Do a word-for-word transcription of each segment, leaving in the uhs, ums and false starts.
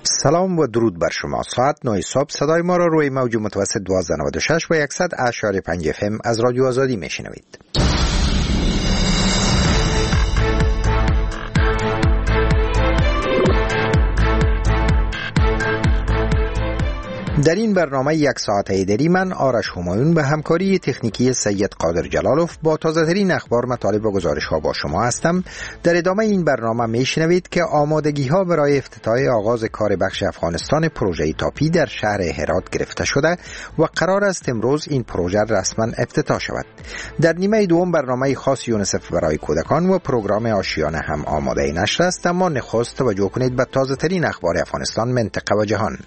سلام و درود بر شما. ساعت نه صبح صدای ما را روی موج متوسط دویست و نود و شش و صد اشاری پنج اف ام از رادیو آزادی میشنوید. در این برنامه یک ساعته دری من آرش همایون به همکاری تکنیکی سید قادر جلالوف با تازه ترین اخبار، مطالب و گزارش ها با شما هستم. در ادامه این برنامه میشنوید که آمادگی ها برای افتتاح آغاز کار بخش افغانستان پروژه تاپی در شهر هرات گرفته شده و قرار است امروز این پروژه رسما افتتاح شود. در نیمه دوم برنامه خاص یونیسف برای کودکان و پروگرام آشیانه هم آماده نشر است، اما نخست توجه کنید به تازه ترین اخبار افغانستان، منطقه و جهان.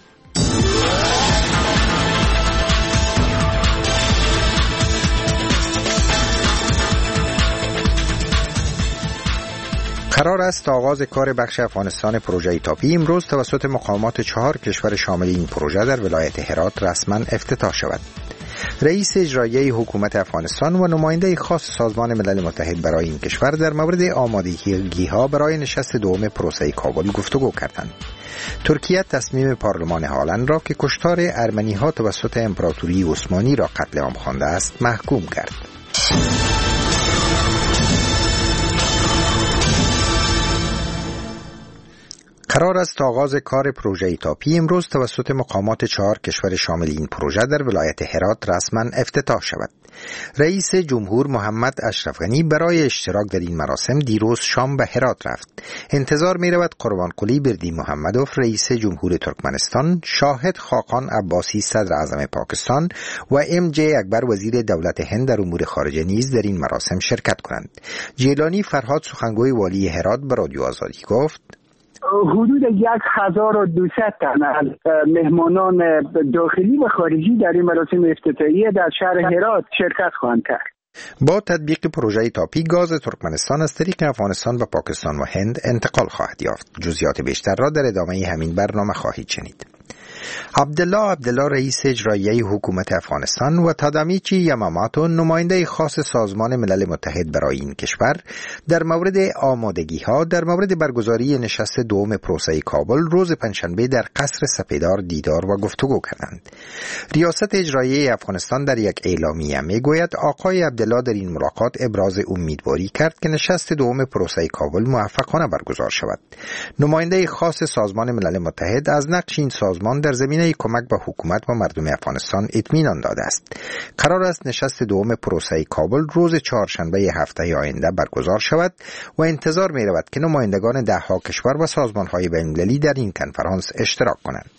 قرار است آغاز کار بخش افغانستان پروژه تاپی امروز توسط مقامات چهار کشور شامل این پروژه در ولایت هرات رسما افتتاح شود. رئیس اجرایی حکومت افغانستان و نماینده خاص سازمان ملل متحد برای این کشور در مورد آمادگی‌ها برای نشست دوم پروسه کابل گفتگو کردند. ترکیه تصمیم پارلمان هالند را که کشتار ارمنی‌ها توسط امپراتوری عثمانی را قتل عام خوانده است محکوم کرد. قرار است آغاز کار پروژه تاپی امروز توسط مقامات چهار کشور شامل این پروژه در ولایت هرات رسما افتتاح شود. رئیس جمهور محمد اشرف غنی برای اشتراک در این مراسم دیروز شام به هرات رفت. انتظار می رود قربانقلی بردی محمدوف رئیس جمهور ترکمنستان، شاهد خاقان عباسی صدر اعظم پاکستان و ام جی اکبر وزیر دولت هند در امور خارجه نیز در این مراسم شرکت کنند. جیلانی فرهاد سخنگوی والی هرات به رادیو آزادی گفت: حدود یک هزار و دویست تن از مهمانان داخلی و خارجی در این مراسم افتتاحیه در شهر هرات شرکت خواهند کرد. با تطبیق پروژه تاپی گاز ترکمنستان از طریق افغانستان و پاکستان و هند انتقال خواهد یافت. جزئیات بیشتر را در ادامه همین برنامه خواهید شنید. عبدالله عبدالله رئیس اجرایی حکومت افغانستان و تادامیچی یاماماتو نماینده خاص سازمان ملل متحد برای این کشور در مورد آمادگی ها در مورد برگزاری نشست دوم پروسه کابل روز پنجشنبه در قصر سپیدار دیدار و گفتگو کردند. ریاست اجرایی افغانستان در یک اعلامیه میگوید آقای عبدالله در این ملاقات ابراز امیدواری کرد که نشست دوم پروسه کابل موفقانه برگزار شود. نماینده خاص سازمان ملل متحد از نقش این سازمان در زمینه کمک به حکومت و مردم افغانستان اطمینان داده است. قرار است نشست دوم پروسه کابل روز چهارشنبه هفته آینده برگزار شود و انتظار می رود که نمایندگان ده ها کشور و سازمان های بین‌المللی در این کنفرانس اشتراک کنند.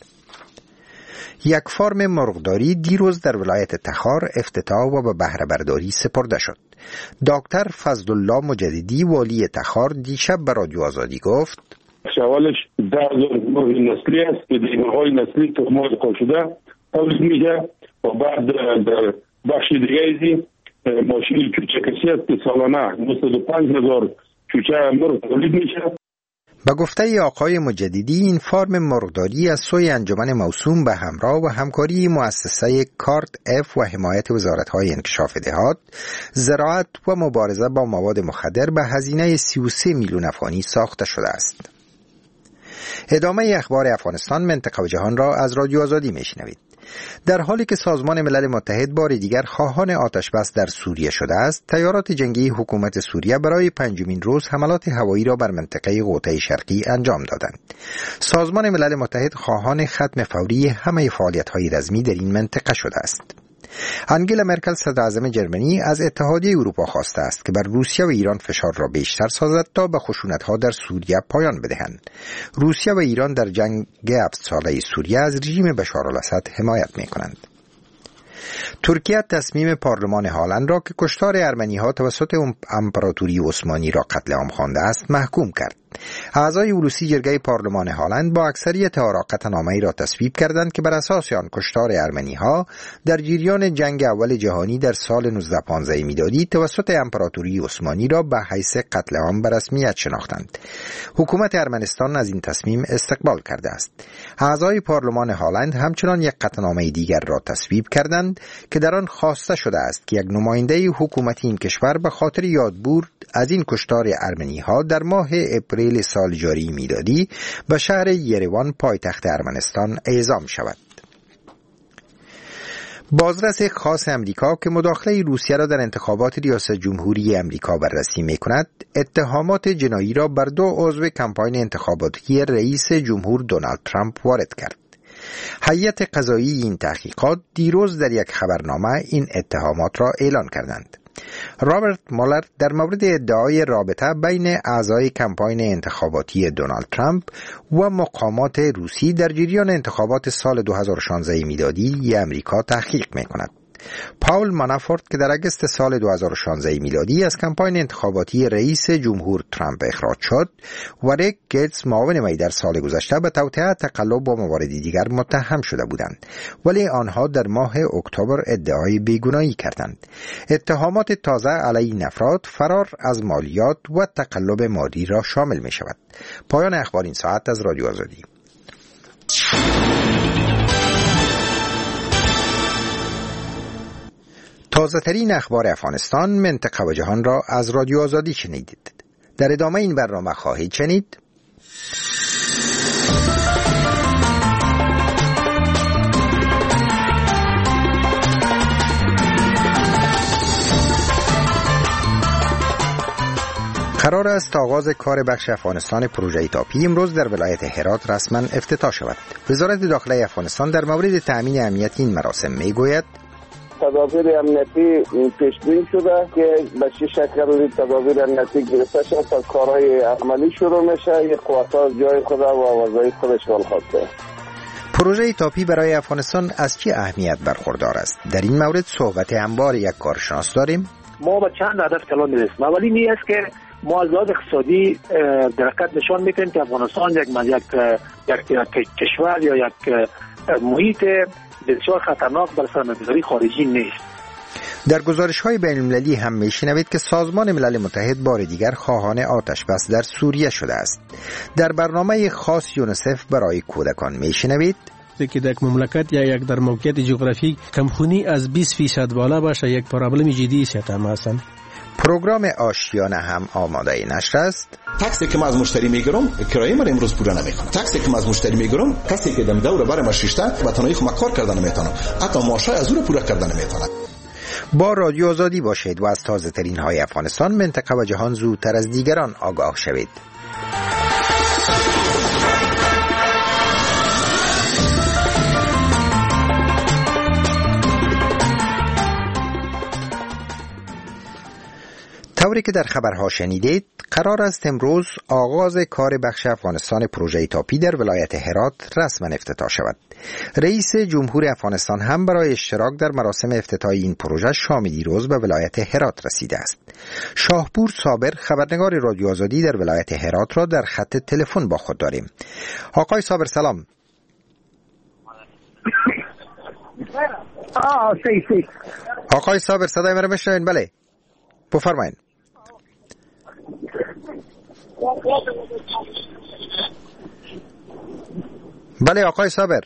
یک فارم مرغداری دیروز در ولایت تخار افتتاح و به بهره برداری سپرده شد. دکتر فضلالله مجددی والی تخار دیشب به رادیو آزادی گفت: شوالش ده مرغ نسلی است که مرغ‌های نسلی تخم‌های قاشده تولید میشه و بعد در بخش دیگه ازی ماشین چوچه کسی است که سالانه نود و پنج هزار چوچه مرغ تولید میشه. به گفته آقای مجددی این فارم مرغداری از سوی انجمن موسوم به همراه و همکاری مؤسسه کارت اف و حمایت وزارت‌های انکشاف دهات، زراعت و مبارزه با مواد مخدر به هزینه سی و سه میلیون افغانی ساخته شده است. ادامه اخبار افغانستان، منطقه و جهان را از رادیو آزادی میشنوید. در حالی که سازمان ملل متحد بار دیگر خواهان آتش بس در سوریه شده است، تیارات جنگی حکومت سوریه برای پنجمین روز حملات هوایی را بر منطقه غوطه شرقی انجام دادند. سازمان ملل متحد خواهان ختم فوری همه فعالیت‌های رزمی در این منطقه شده است. انگلا مرکل صدر اعظم جرمنی از اتحادیه اروپا خواسته است که بر روسیه و ایران فشار را بیشتر سازد تا به خشونت‌ها در سوریه پایان بدهند. روسیه و ایران در جنگ هفت ساله سوریه از رژیم بشارالاسد حمایت می‌کنند. ترکیه تصمیم پارلمان هالند را که کشتار ارمنی‌ها توسط امپراتوری عثمانی را قتل عام خوانده است محکوم کرد. اعضای اولوسی جرگه پارلمان هالند با اکثریت آرا قطعنامه‌ای را تصویب کردند که بر اساس آن کشتار ارمنی‌ها در جریان جنگ اول جهانی در سال نوزده پانزده میلادی توسط امپراتوری عثمانی را به حیث قتل عام به رسمیت شناختند. حکومت ارمنستان از این تصمیم استقبال کرده است. اعضای پارلمان هالند همچنان یک قطعنامه دیگر را تصویب کردند که در آن خواسته شده است که یک نماینده حکومتی این کشور به خاطر یادبود از این کشتار ارمنی‌ها در ماه اپریل آوریل سال جاری میلادی به شهر یریوان پایتخت ارمنستان اعزام شود. بازرس خاص امریکا که مداخله روسیه را در انتخابات ریاست جمهوری امریکا بررسی می‌کند، اتهامات جنایی را بر دو عضو کمپاین انتخاباتی رئیس جمهور دونالد ترامپ وارد کرد. هیئت قضایی این تحقیقات دیروز در یک خبرنامه این اتهامات را اعلان کردند. رابرت مولر در مورد ادعای رابطه بین اعضای کمپاین انتخاباتی دونالد ترامپ و مقامات روسی در جریان انتخابات سال دو هزار و شانزده میلادی امریکا تحقیق می‌کند. پاول مانافورت که در اگست سال دو هزار و شانزده میلادی از کمپاین انتخاباتی رئیس جمهور ترامپ اخراج شد و ریک گیتس معاون وی در سال گذشته به توطئه، تقلب و مواردی دیگر متهم شده بودند، ولی آنها در ماه اکتبر ادعای بیگناهی کردند. اتهامات تازه علیه این افراد فرار از مالیات و تقلب مالی را شامل می شود. پایان اخبار این ساعت از رادیو آزادی. تازه ترین اخبار افغانستان، منطقه و جهان را از رادیو آزادی شنیدید. در ادامه این برنامه خواهید شنید: قرار است آغاز کار بخش افغانستان پروژه تاپی امروز در ولایت هرات رسما افتتاح شود. وزارت داخله افغانستان در مورد تأمین امنیت این مراسم میگوید: تدابیر امنیتی پیشبین شده که به چه شکل تدابیر امنیتی گرفته شد تا کارهای عملی شروع میشه. یک قوتا جای خود و وظایف خودش ول خواسته. پروژه تاپی برای افغانستان از چه اهمیت برخوردار است؟ در این مورد صحبت انبار یک کارشناس داریم. ما به چند هدف طلا میرسیم. اولی این است که ما از لحاظ اقتصادی در حقیقت نشان میدیم که افغانستان یک یک یک کشور یا یک محیط بسیار خطرناک برای سرمایه‌گذاری خارجی نیست. در گزارش‌های بین‌المللی هم می‌شنوید که سازمان ملل متحد بار دیگر خواهان آتش بس در سوریه شده است. در برنامه خاص یونیسف برای کودکان می‌شنوید که در یک مملکت یا یک در موقعیت جغرافیک کمخونی از بیست فیصد بالا باشه یک پرابلم جدی است هستند. پروگرام آشیانه هم آماده نشر است. تاکسی که من از مشتری میگیرم کرایه من امروز پورا نمیکنه. تاکسی که من از مشتری میگیرم کسی که دم دور برام شیشته به تنهایی خودم کار کردن نمیتونه، حتی معاشای از اون پورا کردن نمیتونه. با رادیو آزادی باشید و از تازه ترین های افغانستان، منطقه و جهان زودتر از دیگران آگاه شوید. طوری که در خبرها شنیدید، قرار است امروز آغاز کار بخش افغانستان پروژه تاپی در ولایت هرات رسما افتتاح شود. رئیس جمهور افغانستان هم برای اشتراک در مراسم افتتاح این پروژه شام دیروز به ولایت هرات رسیده است. شاهپور صابر، خبرنگار رادیو آزادی در ولایت هرات را در خط تلفن با خود داریم. آقای صابر سلام. آه سی سی. آقای صابر صدای مرا میشنوید؟ بله. بفرمایید. بله آقای صابر،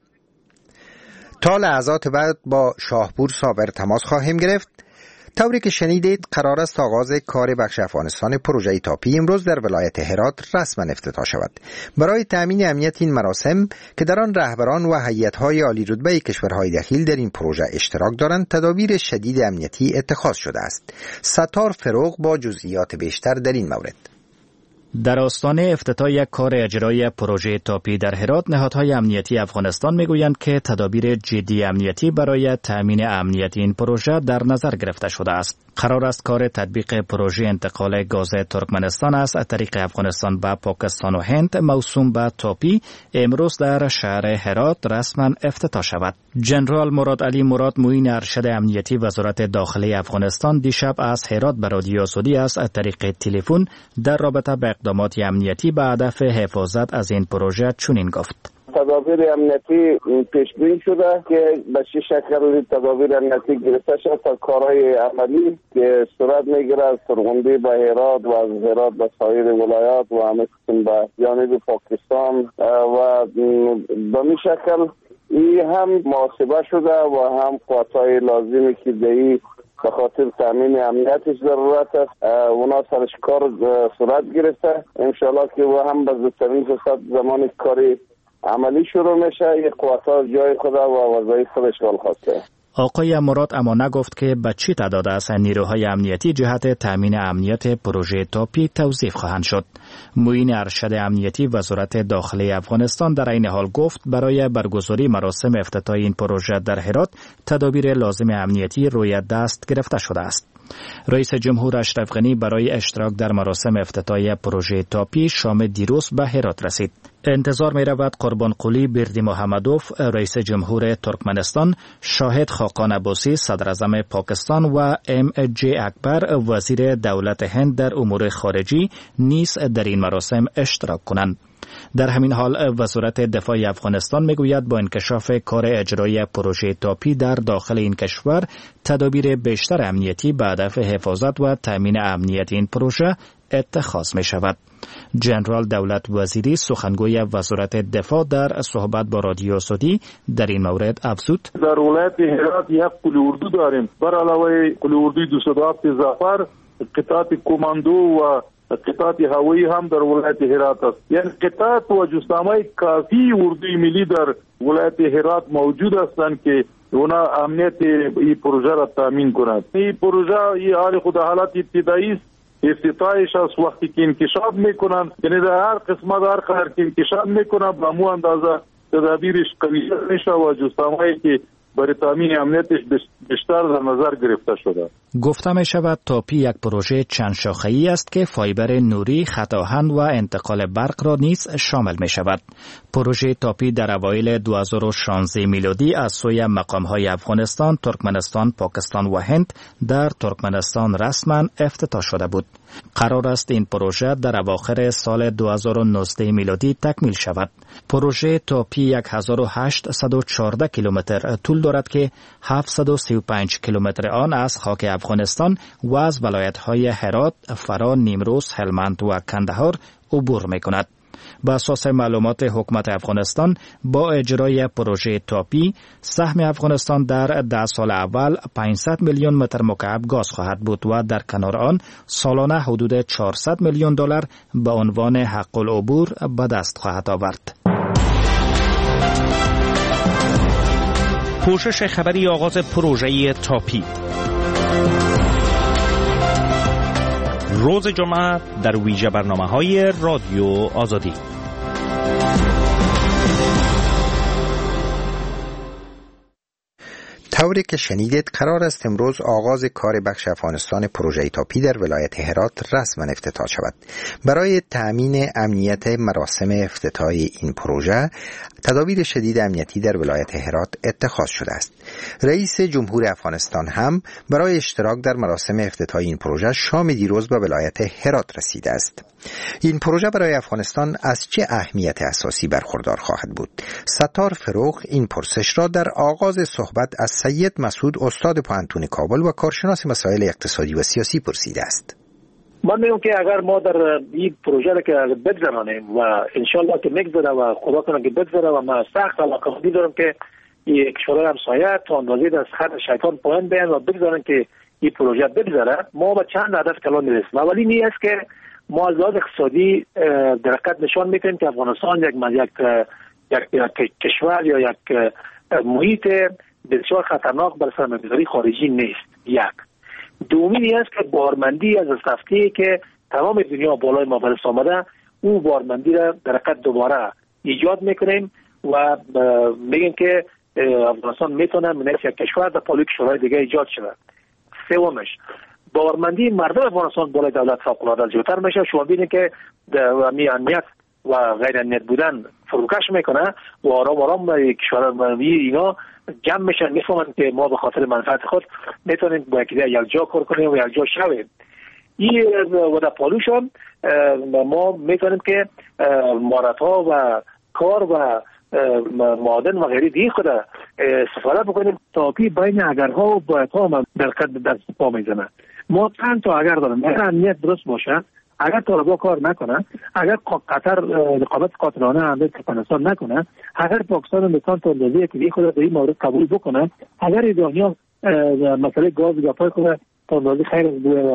تا لحظات بعد با شاهپور صابر تماس خواهیم گرفت. طوری که شنیدید قرار است آغاز کار بخش افغانستان پروژه تاپی امروز در ولایت هرات رسما افتتاح شود. برای تأمین امنیت این مراسم که در آن رهبران و هیئت‌های عالی رتبه کشورهای دخیل در این پروژه اشتراک دارند، تدابیر شدید امنیتی اتخاذ شده است. ستار فروغ با جزئیات بیشتر در این مورد. در آستانه افتتاح یک کار اجرایی پروژه تاپی در هرات، نهادهای امنیتی افغانستان میگویند که تدابیر جدی امنیتی برای تأمین امنیت این پروژه در نظر گرفته شده است. قرار است کار تطبیق پروژه انتقال گاز ترکمنستان از طریق افغانستان به پاکستان و هند موسوم به تاپی امروز در شهر هرات رسما افتتاح شود. جنرال مراد علی مراد، معین ارشد امنیتی وزارت داخله افغانستان، دیشب از هرات به رادیو آزادی از طریق تلفن در رابطه با اقدامات امنیتی به هدف حفاظت از این پروژه چنین گفت: تدابیر امنیتی پیشبین شده که به چه شکل تدابیر امنیتی گرفته شد تا کارهای عملی که صورت میگیره از فرغندی به هرات و از هرات به سایر ولایات و همه قسم به جانب پاکستان و به این شکل این هم محاسبه شده و هم قوتهای لازمی که در این به خاطر تامین امنیتش ضرورت است. اونا سرش کار صورت گرفته، انشالله که و هم به زودترین فرصت زمان کاری عملی شروع میشه. یک قوتا جای خود و وظایف خودش ول خواسته. آقای مراد اما نگفت که به چی تعداد از نیروهای امنیتی جهت تامین امنیت پروژه تاپی توظیف خواهند شد. معین ارشد امنیتی وزارت داخلی افغانستان در این حال گفت برای برگزاری مراسم افتتاح این پروژه در هرات تدابیر لازم امنیتی روی دست گرفته شده است. رئیس جمهور اشرف غنی برای اشتراک در مراسم افتتاحیه پروژه تاپی شام دیروز به هرات رسید. انتظار می رود قربان قلی بردی محمدوف رئیس جمهور ترکمنستان، شاهد خاقان عباسی صدر اعظم پاکستان و ام جی اکبر وزیر دولت هند در امور خارجی نیز در این مراسم اشتراک کنند. در همین حال وزارت دفاع افغانستان میگوید با انکشاف کار اجرایی پروژه تاپی در داخل این کشور تدابیر بیشتر امنیتی به هدف حفاظت و تامین امنیت این پروژه اتخاذ می شود. جنرال دولت وزیری سخنگوی وزارت دفاع در صحبت با رادیو سعودی در این مورد افزود: در ولایت هرات یک قلی اردو داریم، بر علاوه قلی اردوی دویست و هفت ظفر، قطعات کماندو و قطعات هوایی هم در ولایت هرات است. یعنی قطعات و جسامه کافی اردوی ملی در ولایت هرات موجود هستند که اونا امنیت این پروژه را تامین کنند. این پروژه این حال خود حالت ابتدایی است، افتتاحش از وقتی که انکشاف میکنند، یعنی در هر قسمت در هر قدر که انکشاف میکنند به مو اندازه تدابیرش قوی‌تر میشه و جسامه‌ای که برای تامین امنیتش بیشتر در نظر گرفته شده. گفته می شود تاپی یک پروژه چند شاخه‌ای است که فایبر نوری، خط آهن و انتقال برق را نیز شامل می شود. پروژه تاپی در اوایل دو هزار و شانزده میلادی از سوی مقام‌های افغانستان، ترکمنستان، پاکستان و هند در ترکمنستان رسما افتتاح شده بود. قرار است این پروژه در اواخر سال دو هزار و نوزده میلادی تکمیل شود. پروژه تاپی یک هزار و هشتصد و چهارده کیلومتر طول دارد که هفتصد و سی و پنج کیلومتر آن از خاک افغانستان و از ولایت‌های هرات، فرا، نیمروز، هلمند و کندهار عبور می‌کند. بر اساس معلومات حکومت افغانستان با اجرای پروژه تاپی سهم افغانستان در ده سال اول پانصد میلیون متر مکعب گاز خواهد بود و در کنار آن سالانه حدود چهارصد میلیون دلار به عنوان حق العبور به دست خواهد آورد. پوشش خبری آغاز پروژه تاپی روز جمعه در ویژه برنامه‌های رادیو آزادی. طوری که شنیدید قرار است امروز آغاز کار بخش افغانستان پروژه تاپی در ولایت هرات رسما افتتاح شود. برای تأمین امنیت مراسم افتتاح این پروژه تدابیر شدید امنیتی در ولایت هرات اتخاذ شده است. رئیس جمهور افغانستان هم برای اشتراک در مراسم افتتاح این پروژه شام دیروز به ولایت هرات رسیده است. این پروژه برای افغانستان از چه اهمیت اساسی برخوردار خواهد بود؟ ستار فروغ این پرسش را در آغاز صحبت از سید مسعود استاد پوهنتون کابل و کارشناس مسائل اقتصادی و سیاسی پرسیده است. من میگم که اگر ما در این پروژه را که بگذرانیم و انشالله که میگذره و خدا کنه که بگذره و من سخت علاقه‌مندی دارم که این کشورهای همسایه تا اندازه از خط شیطان پایین بیان و بگذارن که این پروژه بگذره. ما به چند هدف کلان میرسیم. اولی این است که ما از لحاظ اقتصادی درقت نشان میکنیم که افغانستان یک یک یک کشور یا یک محیط بسیار خطرناک برای سرمایه‌گذاری خارجی نیست. یک دومی این است که بارمندی از رفته که تمام دنیا بالای ما برس آمده، اون بارمندی را در حقیقت دوباره ایجاد میکنیم و میگیم که افغانستان میتونه من یک کشور در پالوی کشورهای دیگه ایجاد شود. سومش بارمندی مردم افغانستان بالای دولت فوق‌العاده زیادتر میشه. شما ببینید که امنیت و غیر امنیت بودن فروکش میکنه و آرام آرام کشورهای اینا جمع میشن، میفهمن که ما به خاطر منفعت خود میتونیم با یکی یک جا کار کنیم و یک جا شویم. این و در پالوشان ما میتونیم که مهارت‌ها و کار و معادن و غیره دیگه خود استفاده بکنیم تا که بین اگرها و بایدها هم در قد در پا میزنه. ما چند تا اگر داریم، اگر امنیت درست باشه، اگر طالبا کار نکنه، اگر قطر رقابت قاطعانه هم افغانستان نکنه، اگر پاکستان مثلا تا اندازه‌ای که خود در این مورد قبول بکنه، اگر ایرانیان مسئله گاز گپای کنه تا اندازه خیر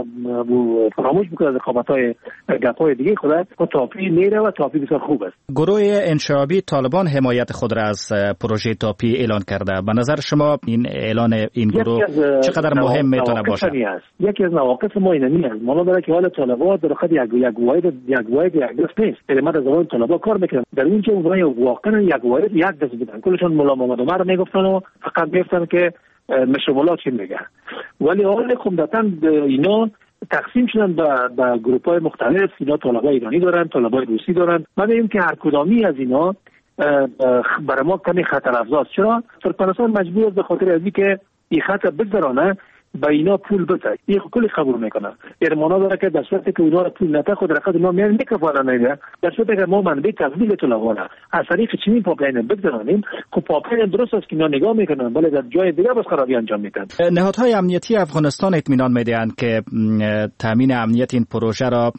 بو فراموش میکنه از اقامت‌های گپای دیگه خود و تاپی میره و تاپی بسیار خوب است. گروه انشعابی طالبان حمایت خود را از پروژه تاپی اعلان کرده. به نظر شما این اعلان این گروه چقدر مهم میتونه باشه؟ یکی از نواقص ما اینمی است. ما داره که حال طالبان در خود یک یک واحد یک واحد یک دست نیست. علما از زمان طالبان کار میکنن. در اینجا اونها واقعا یک واحد یک دست بودن. کلشون مولا محمد عمر میگفتن و فقط میگفتن که مشرولا چی میگه. ولی حال عمدتاً اینا تقسیم شدن به به گروه‌های مختلف. اینا طلبای ایرانی دارن، طلبای روسی دارن. من میگم که هر کدامی از اینا برای ما کمی خطر افزاست. چرا؟ ترکمنستان مجبور است به خاطر از اینکه این خطر بگذرانه با اینا پول بده. این کلی قبول میکنه. یعنی معنا داره که در صورتی که اونا پول نده خود رقم اونا میان میکفاره نمیده. در صورتی که ما منبع تبدیل طلبانه از طریق چنین پاپلاین بگذرانیم، خب پاپلاین درست است که اینا نگاه میکنن ولی در جای دیگه بس خرابی انجام میدن. نهادهای امنیتی افغانستان اطمینان میدهند که تامین امنیت این پروژه را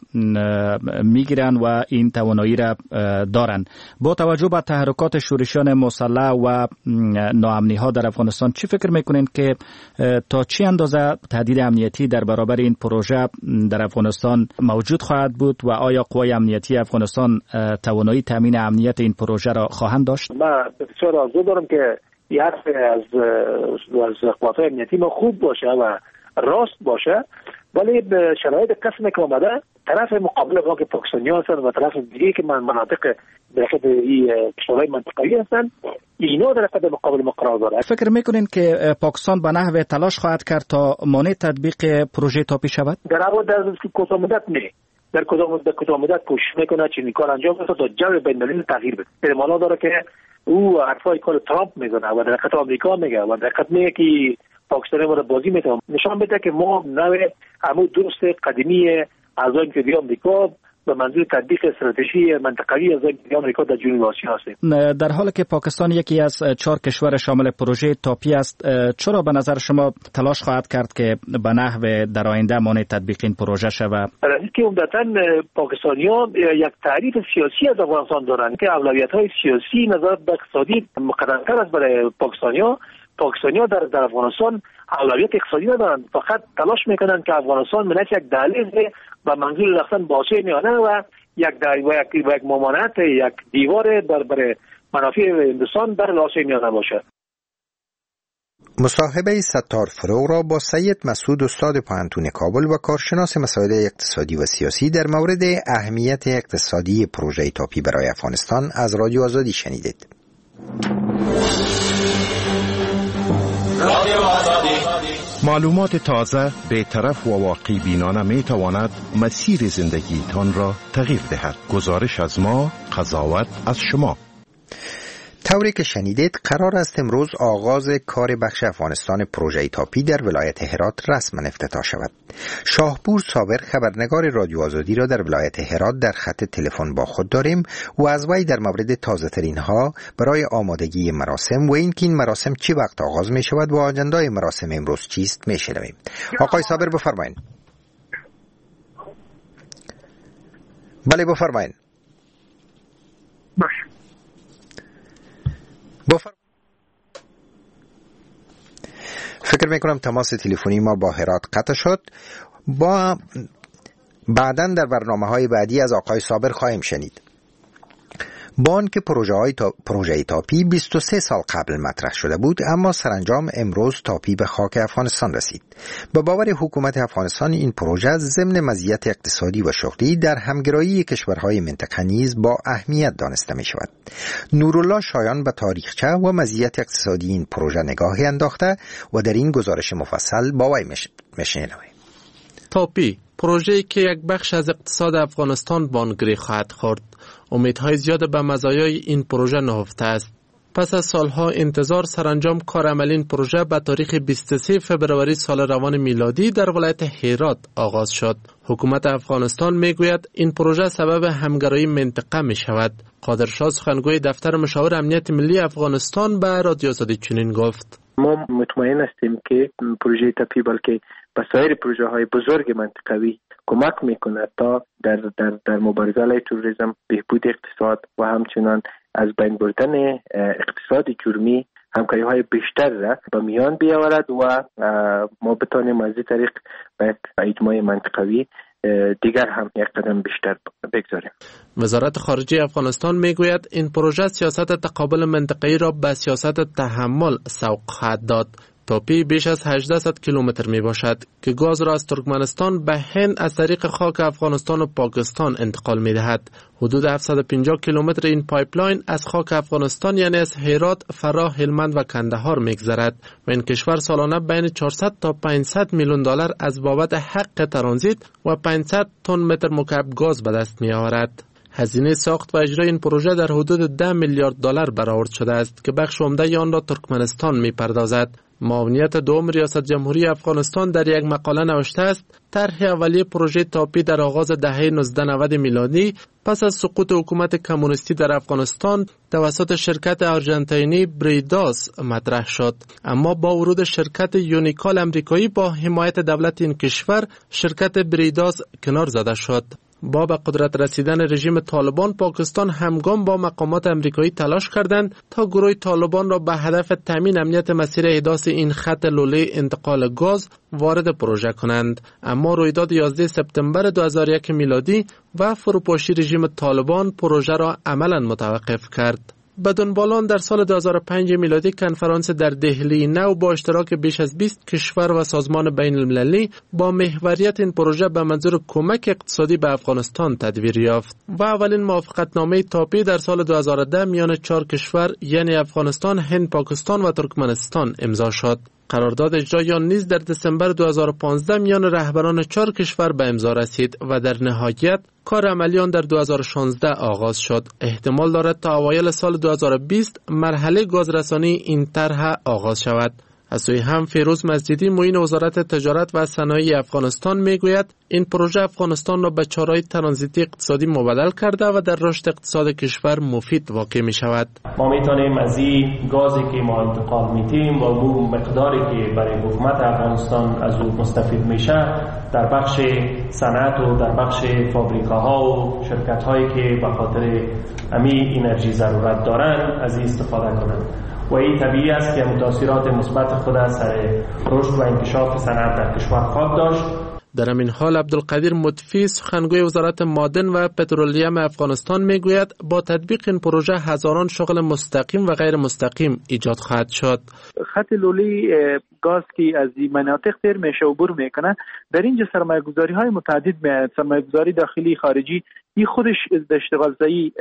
میگیرن و این توانایی را دارن. با توجه به تحرکات شورشیان مسلح و ناامنی ها در افغانستان چی فکر میکنین که تا چی اندازه تهدید امنیتی در برابر این پروژه در افغانستان موجود خواهد بود و آیا قوای امنیتی افغانستان توانایی تامین امنیت این پروژه را خواهند داشت؟ من بسیار آرزو دارم که یک از از قوای امنیتی ما خوب باشه و راست باشه، ولی به شرایط قسم که آمده طرف مقابل ما که پاکستانی هستن و طرف دیگه که من مناطق در خد این کشورهای منطقه‌ای هستن اینا در خد مقابل ما قرار داره. فکر میکنین که پاکستان به نحو تلاش خواهد کرد تا مانع تطبیق پروژه تاپی شود؟ در اول در کوتاه مدت نه، در کوتاه مدت کوتاه مدت کوشش میکنه چنین کار انجام بده تا جو بین‌المللی تغییر بده. احتمالا داره که او حرفای کار ترامپ میزنه و در خد آمریکا میگه و در خد میگه که پاکستان ما بازی میتونه نشان بده که ما نوع همون درست قدیمی اعضای اتحادیه آمریکا به منظور تطبیق استراتژی منطقوی اعضای اتحادیه آمریکا در جنوب آسیا هستیم. در حالی که پاکستان یکی از چهار کشور شامل پروژه تاپی است، چرا به نظر شما تلاش خواهد کرد که به نحو در آینده مانع تطبیق این پروژه شود؟ برای که عمدتاً پاکستانی‌ها یک تعریف سیاسی از افغانستان دارند که اولویت‌های سیاسی نظارت به اقتصادی مقدم‌تر است برای پاکستانی‌ها. پاکستانی‌ها در در افغانستان اولویت اقتصادی ندارند، فقط تلاش میکنند که افغانستان منش یک دهلیز و منظور رفتن به آسیای میانه و یک و یک و یک ممانعت یک دیوار بر بر منافع هندوستان در آسیای میانه باشه. مصاحبه ستار فروغ را با سید مسعود استاد پوهنتون کابل و کارشناس مسائل اقتصادی و سیاسی در مورد اهمیت اقتصادی پروژه تاپی برای افغانستان از رادیو آزادی شنیدید. معلومات تازه، بی‌طرف و واقعی بینانه می تواند مسیر زندگی تان را تغییر دهد. گزارش از ما، قضاوت از شما. طوری که شنیدید قرار است امروز آغاز کار بخش افغانستان پروژه تاپی در ولایت هرات رسما افتتاح شود. شاهپور صابر خبرنگار رادیو آزادی را در ولایت هرات در خط تلفن با خود داریم و از وی در مورد تازه ترین ها برای آمادگی مراسم و اینکه این مراسم چی وقت آغاز می شود و آجندای مراسم امروز چیست می شنویم. آقای صابر بفرمایید. بله بفرمایید. باشه. بفر... فکر میکنم تماس تلفنی ما با هرات قطع شد. با بعداً در برنامه‌های بعدی از آقای صابر خواهیم شنید. با آنکه پروژه های تا... پروژه تاپی بیست و سه سال قبل مطرح شده بود، اما سرانجام امروز تاپی به خاک افغانستان رسید. به باور حکومت افغانستان این پروژه ضمن مزیت اقتصادی و شغلی در همگرایی کشورهای منطقه نیز با اهمیت دانسته می شود. نورالله شایان به تاریخچه و مزیت اقتصادی این پروژه نگاهی انداخته و در این گزارش مفصل با وی میشنویم. تاپی پروژه‌ای که یک بخش از اقتصاد افغانستان بانگری خواهد خورد. امیدهای زیاد به مزایای این پروژه نهفته است. پس از سالها انتظار سرانجام کارعمل این پروژه به تاریخ بیست و سه فوریه سال روان میلادی در ولایت هرات آغاز شد. حکومت افغانستان میگوید این پروژه سبب همگرایی منطقه می شود. قادرشاه سخنگوی دفتر مشاور امنیت ملی افغانستان به رادیو آزادی چنین گفت: ما مطمئن هستیم که پروژه تاپی بلکه به سایر پروژه های بزرگ منطقوی کمک میکنه تا در در در مبارزه علیه تروریسم، بهبود اقتصاد و همچنان از بین بردن اقتصاد جرمی همکاری های بیشتر را به میان بیاورد و ما بتانیم از این طریق به اجماع منطقوی دیگر هم یک قدم بیشتر بگذاریم. وزارت خارجه افغانستان میگوید این پروژه سیاست تقابل منطقه‌ای را به سیاست تحمل سوق خواهد داد. تاپی بیش از هجده کیلومتر می باشد که گاز را از ترکمنستان به هند از طریق خاک افغانستان و پاکستان انتقال می دهد. حدود هفتصد و پنجاه کیلومتر این پایپلاین از خاک افغانستان یعنی از هرات، فراه، هلمند و کندهار می‌گذرد و این کشور سالانه بین چهارصد تا پانصد میلیون دلار از بابت حق ترانزیت و پانصد تن متر مکعب گاز به دست می‌آورد. هزینه ساخت و اجرای این پروژه در حدود ده میلیارد دلار برآورد شده است که بخش عمده آن را ترکمنستان می‌پردازد. معاونیت دوم ریاست جمهوری افغانستان در یک مقاله نوشته است طرح اولیه پروژه تاپی در آغاز دهه هزار و نود میلادی پس از سقوط حکومت کمونیستی در افغانستان توسط شرکت آرژانتینی بریداس مطرح شد، اما با ورود شرکت یونیکال امریکایی با حمایت دولت این کشور شرکت بریداس کنار زده شد. با به قدرت رسیدن رژیم طالبان پاکستان همگام با مقامات امریکایی تلاش کردند تا گروه طالبان را به هدف تامین امنیت مسیر احداث این خط لوله انتقال گاز وارد پروژه کنند، اما رویداد یازده سپتامبر دو هزار و یک میلادی و فروپاشی رژیم طالبان پروژه را عملاً متوقف کرد. به دنبال آن در سال دو هزار و پنج میلادی کنفرانس در دهلی نو با اشتراک بیش از بیست کشور و سازمان بین المللی با محوریت این پروژه به منظور کمک اقتصادی به افغانستان تدویر یافت و اولین موافقتنامه تاپی در سال دو هزار و ده میان چهار کشور یعنی افغانستان، هند، پاکستان و ترکمنستان امضا شد. قرارداد اجرای آن نیز در دسامبر دو هزار و پانزده میان رهبران چهار کشور به امضا رسید و در نهایت کار عملی آن در دو هزار و شانزده آغاز شد. احتمال دارد تا اوایل سال دو هزار و بیست مرحله گازرسانی این طرح آغاز شود. از سوی هم فیروز مسجدی معین وزارت تجارت و صنایع افغانستان میگوید این پروژه افغانستان را به چاره‌های ترانزیتی اقتصادی مبدل کرده و در رشد اقتصاد کشور مفید واقع می شود. ما میتونیم از این گازی که ما انتقال میدیم و اون مقداری که برای حکومت افغانستان از اون مستفید میشه در بخش صنعت و در بخش فابریکاها و شرکت‌هایی که به خاطر همین انرژی ضرورت دارن از این استفاده کنند. و این طبیعی است که متاثرات مثبت خود از سر رشد و انکشاف صنعت در کشور خواهد داشت. در همین حال عبدالقدیر مطفی سخنگوی وزارت معدن و پترولیم افغانستان میگوید با تطبیق این پروژه هزاران شغل مستقیم و غیر مستقیم ایجاد خواهد شد. خط لوله گاز که از این مناطق تیر میشه و عبور میکنه در اینجا سرمایه‌گذاری های متعدد میاد، سرمایه‌گذاری داخلی خارجی این خودش در اشتغال زایی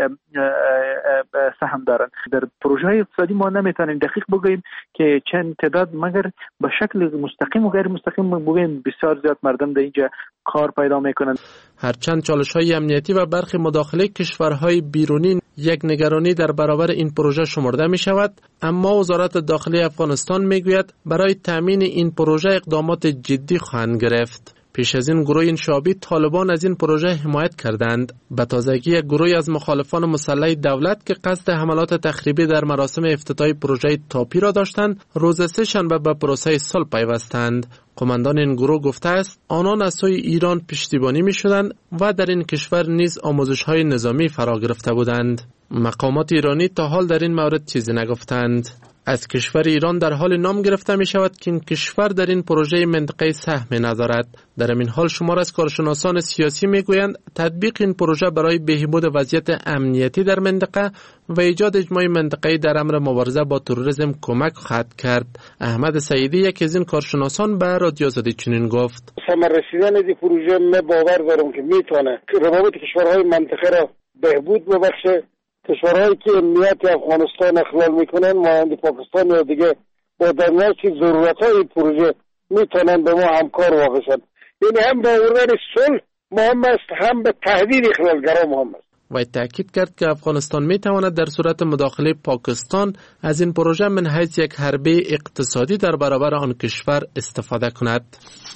سهم دارن. در پروژه های اقتصادی ما نمیتونیم دقیق بگوییم که چند تعداد، مگر به شکل مستقیم و غیر مستقیم بگوییم بسیار زیاد مردم در اینجا کار پیدا میکنن. هرچند چالش های امنیتی و برخی مداخله کشورهای بیرونی یک نگرانی در برابر این پروژه شمرده می شود، اما وزارت داخلی افغانستان می گوید برای تامین این پروژه اقدامات جدی خواهند گرفت. پیش از این گروه انشابی طالبان از این پروژه حمایت کردند. به تازگی یک گروه از مخالفان مسلح دولت که قصد حملات تخریبی در مراسم افتتاحی پروژه تاپی را داشتند، روز سه شنبه به پروسه صلح پیوستند. قماندان این گروه گفته است آنان از سوی ایران پشتیبانی می شدند و در این کشور نیز آموزش های نظامی فرا گرفته بودند. مقامات ایرانی تا حال در این مورد چیزی نگفتند. از کشور ایران در حال نام گرفته می شود که این کشور در این پروژه منطقه سهم ندارد. در این حال شمار از کارشناسان سیاسی می گویند تطبیق این پروژه برای بهبود وضعیت امنیتی در منطقه و ایجاد اجماع منطقه‌ای در امر مبارزه با تروریسم کمک خواهد کرد. احمد سعیدی یکی از این کارشناسان به رادیو آزادی چنین گفت: ثمر رسیدن این پروژه من باور دارم که میتونه روابط کشورهای منطقه را بهبود ببخشه. کشورهایی که امنیت افغانستان اخلال میکنن مانند پاکستان یا دیگه با درناش ضرورت‌های پروژه میتونن به ما همکار واقع شن. یعنی هم به آوردن صلح مهم است، هم به تهدید اخلالگرا مهم است. و تأکید کرد که افغانستان میتواند در صورت مداخله پاکستان از این پروژه من حیث یک حربه اقتصادی در برابر آن کشور استفاده کند.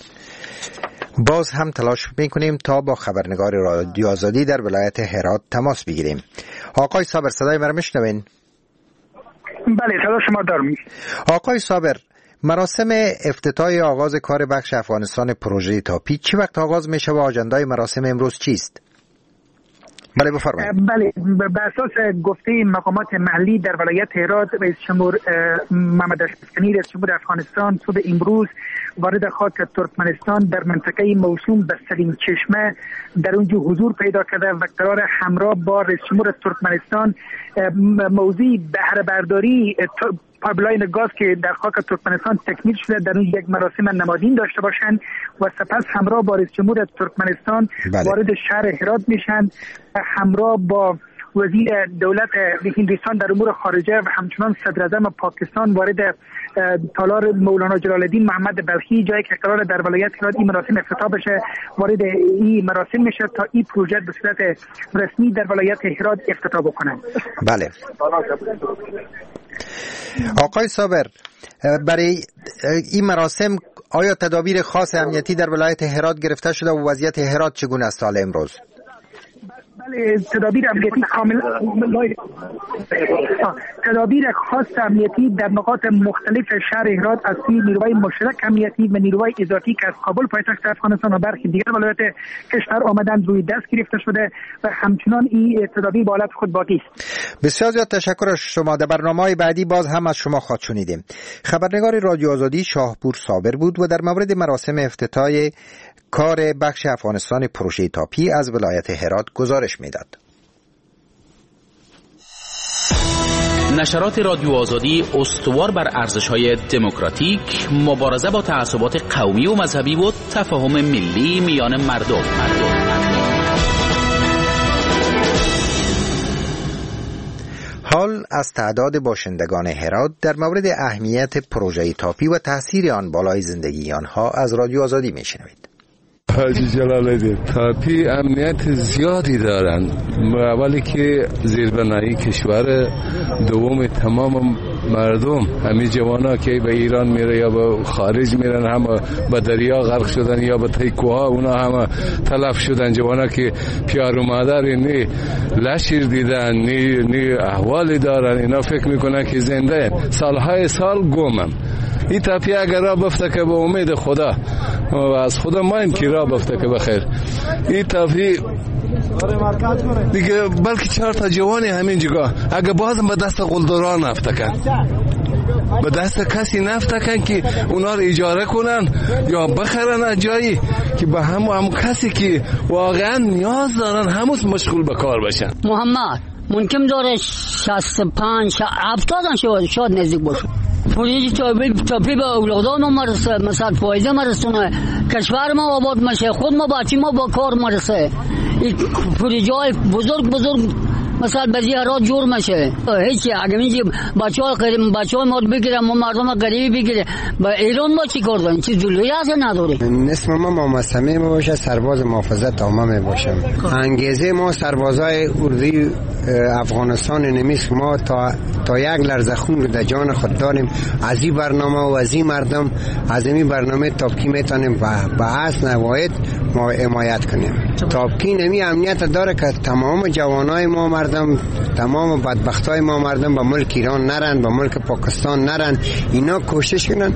باز هم تلاش میکنیم تا با خبرنگار رادیو آزادی در ولایت هرات تماس بگیریم. آقای صابر صدای مرا میشنوین؟ بله صدا شما دارم. آقای صابر، مراسم افتتاح آغاز کار بخش افغانستان پروژه تاپی چی وقت آغاز میشه و آجندای مراسم امروز چیست؟ بله بفرمایید. بله، به اساس گفته مقامات محلی در ولایت هرات، رئیس جمهور محمد اشرف غنی رئیس جمهور افغانستان صبح امروز وارد خاک ترکمنستان در منطقه موسوم به سلیم چشمه در اونجا حضور پیدا کرده و قرار همراه با رئیس جمهور ترکمنستان موضوع بهره برداری پایپلاین گاز که در خاک ترکمنستان تکمیل شده در اون یک مراسم نمادین داشته باشند و سپس همراه با رئیس جمهور ترکمنستان بله. وارد شهر هرات میشن، همراه با وزیر دولت هندوستان در امور خارجه و همچنان صدر اعظم پاکستان وارد تالار مولانا جلال الدین محمد بلخی، جایی که قرار در ولایت هرات این مراسم افتتاح بشه، وارد این مراسم میشه تا این پروژه به صورت رسمی در ولایت هرات افتتاح بکنه. بله. آقای صابر، برای این مراسم آیا تدابیر خاص امنیتی در ولایت هرات گرفته شده و وضعیت هرات چگونه است حال امروز؟ بله، تدابیر امنیتی کامل تدابیر خاص امنیتی در نقاط مختلف شهر هرات از سوی نیروهای مشترک امنیتی و نیروهای اضافی که از کابل پایتخت افغانستان و برخی دیگر ولایات کشور آمدن روی دست گرفته شده و همچنان این تدابیر به حالت خود باقی است. بسیار زیاد تشکر از شما. در برنامه‌های بعدی باز هم از شما خواهد شنیدیم. خبرنگار رادیو آزادی شاهپور صابر بود و در مورد مراسم افتتاح کار بخش افغانستان پروژه تاپی از ولایت هرات گزارش میداد. نشرات رادیو آزادی استوار بر ارزش‌های دموکراتیک، مبارزه با تعصبات قومی و مذهبی و تفاهم ملی میان مردم. مردم. حال از تعداد باشندگان هرات در مورد اهمیت پروژه تاپی و تأثیر آن بالای زندگی آنها از رادیو آزادی میشنوید. حاجی جلال الدین تاپی امنیت زیادی دارند. اولی که زیربنایی کشور، دوم تمام مردم، همین جوانا که به ایران میره یا به خارج میرن هم به دریا غرق شدن یا به تیکوها، اونا هم تلف شدن. جوانا که پیار و مادر نی لشیر دیدن، نی نی احوالی دارن، اینا فکر میکنن که زنده سالهای سال گمن. این تاپی اگر را بفته که به امید خدا و از خدا مایم که را بفته که بخیر، این تاپی دیگه بلکه چهار تا جوانی همین جگاه اگر بازم به دست قلدران نفتکن، به دست کسی نفتکن که اونا رو اجاره کنن یا بخرن از جایی که به هم هم کسی که واقعا نیاز دارن هموز مشغول به کار بشن. محمد ممکن داره شصت و پنج هفتاد هم شاید نزدیک باشه. پروژه تاپی به اولادان ما مرسه، مثلا فایده مرسونه، کشور ما آباد میشه، خود ما بچه ما با کار مرسه. این پروژه های بزرگ بزرگ مثلا بزی هرات جور میشه. هیچی اگه میگی بچه ها قریب بچه ها ما بگیره، ما مردم قریبی بگیره، با ایران ما چی کار داریم؟ چی جلوی هست نداره؟ نصف ما محمد ما باشه، سرباز محافظت عامه باشم. انگیزه ما سربازای اردوی افغانستان نمیست. ما تا تا یک لرزه خون رو در جان خود داریم. از این برنامه و از این مردم از این برنامه تاپکی میتونیم به اصل نواید ما حمایت کنیم. تاپکی نمی امنیت داره که تمام جوانای ما مردم، تمام بدبختای ما مردم به ملک ایران نرن، به ملک پاکستان نرن. اینا کوشش کنن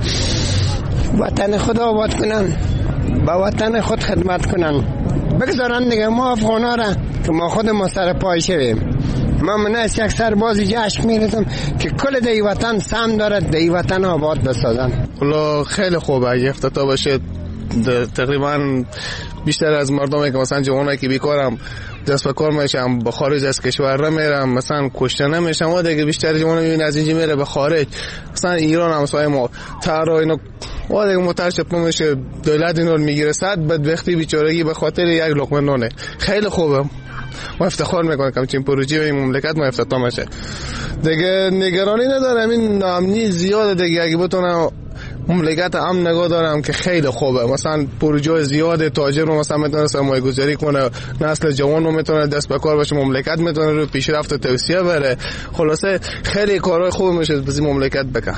وطن خود آباد کنن، به وطن خود خدمت کنن، بگذارن دیگه ما افغانا را که ما خود ما سر پای شویم. من من از یک سربازی جشن میرسم که کل دی وطن سم دارد، دی وطن آباد بسازن. والله خیلی خوبه اگه افتتاح باشه. تقریبا بیشتر از مردمی که مثلا جوانایی که بیکارم دست به کار میشم، به خارج از کشور را میرم، مثلا کشته نمیشم. و دیگه بیشتر جوان میبینی از اینجا میره به خارج، مثلا ایران هم سایه ما تر اینا و دیگه مترشب نمیشه، دولت اینا رو میگیره. صد بدبختی بیچارگی به خاطر یک لقمه نانه. خیلی خوبه، ما افتخار میکنم که همچین پروژه این مملکت ما افتتاح میشه. دیگه نگرانی ندارم، این ناامنی زیاده دیگه. اگه بتونم مملکت امن نگاه دارم که خیلی خوبه. مثلا پروژه زیاده، تاجر رو مثلا میتونه سرمایه گذاری کنه، نسل جوان رو میتونه دست به کار باشه، مملکت میتونه رو پیشرفت و توسعه بره. خلاصه خیلی کارهای خوب میشه بزی مملکت بکن.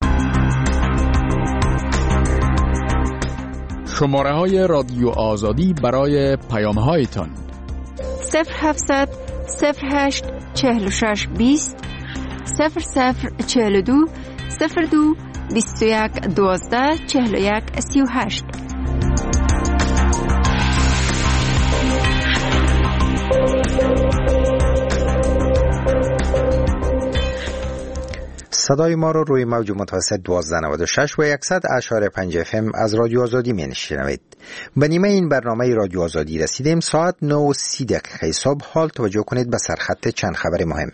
شماره های رادیو آزادی برای پیام هایتان: صفر هفتصد صفر هشت چهل و شش بیست صفر صفر چهل و دو صفر دو بیست و یک دوازده چهل و یک سی و هشت. صدای ما رو روی موج متوسط دوازده نود و شش و صد اشاره پنج اف ام از رادیو آزادی می‌شنوید. به نیمه این برنامه رادیو آزادی رسیدیم. ساعت نه و سی دقیقه صبح. حال توجه کنید به سرخط چند خبر مهم.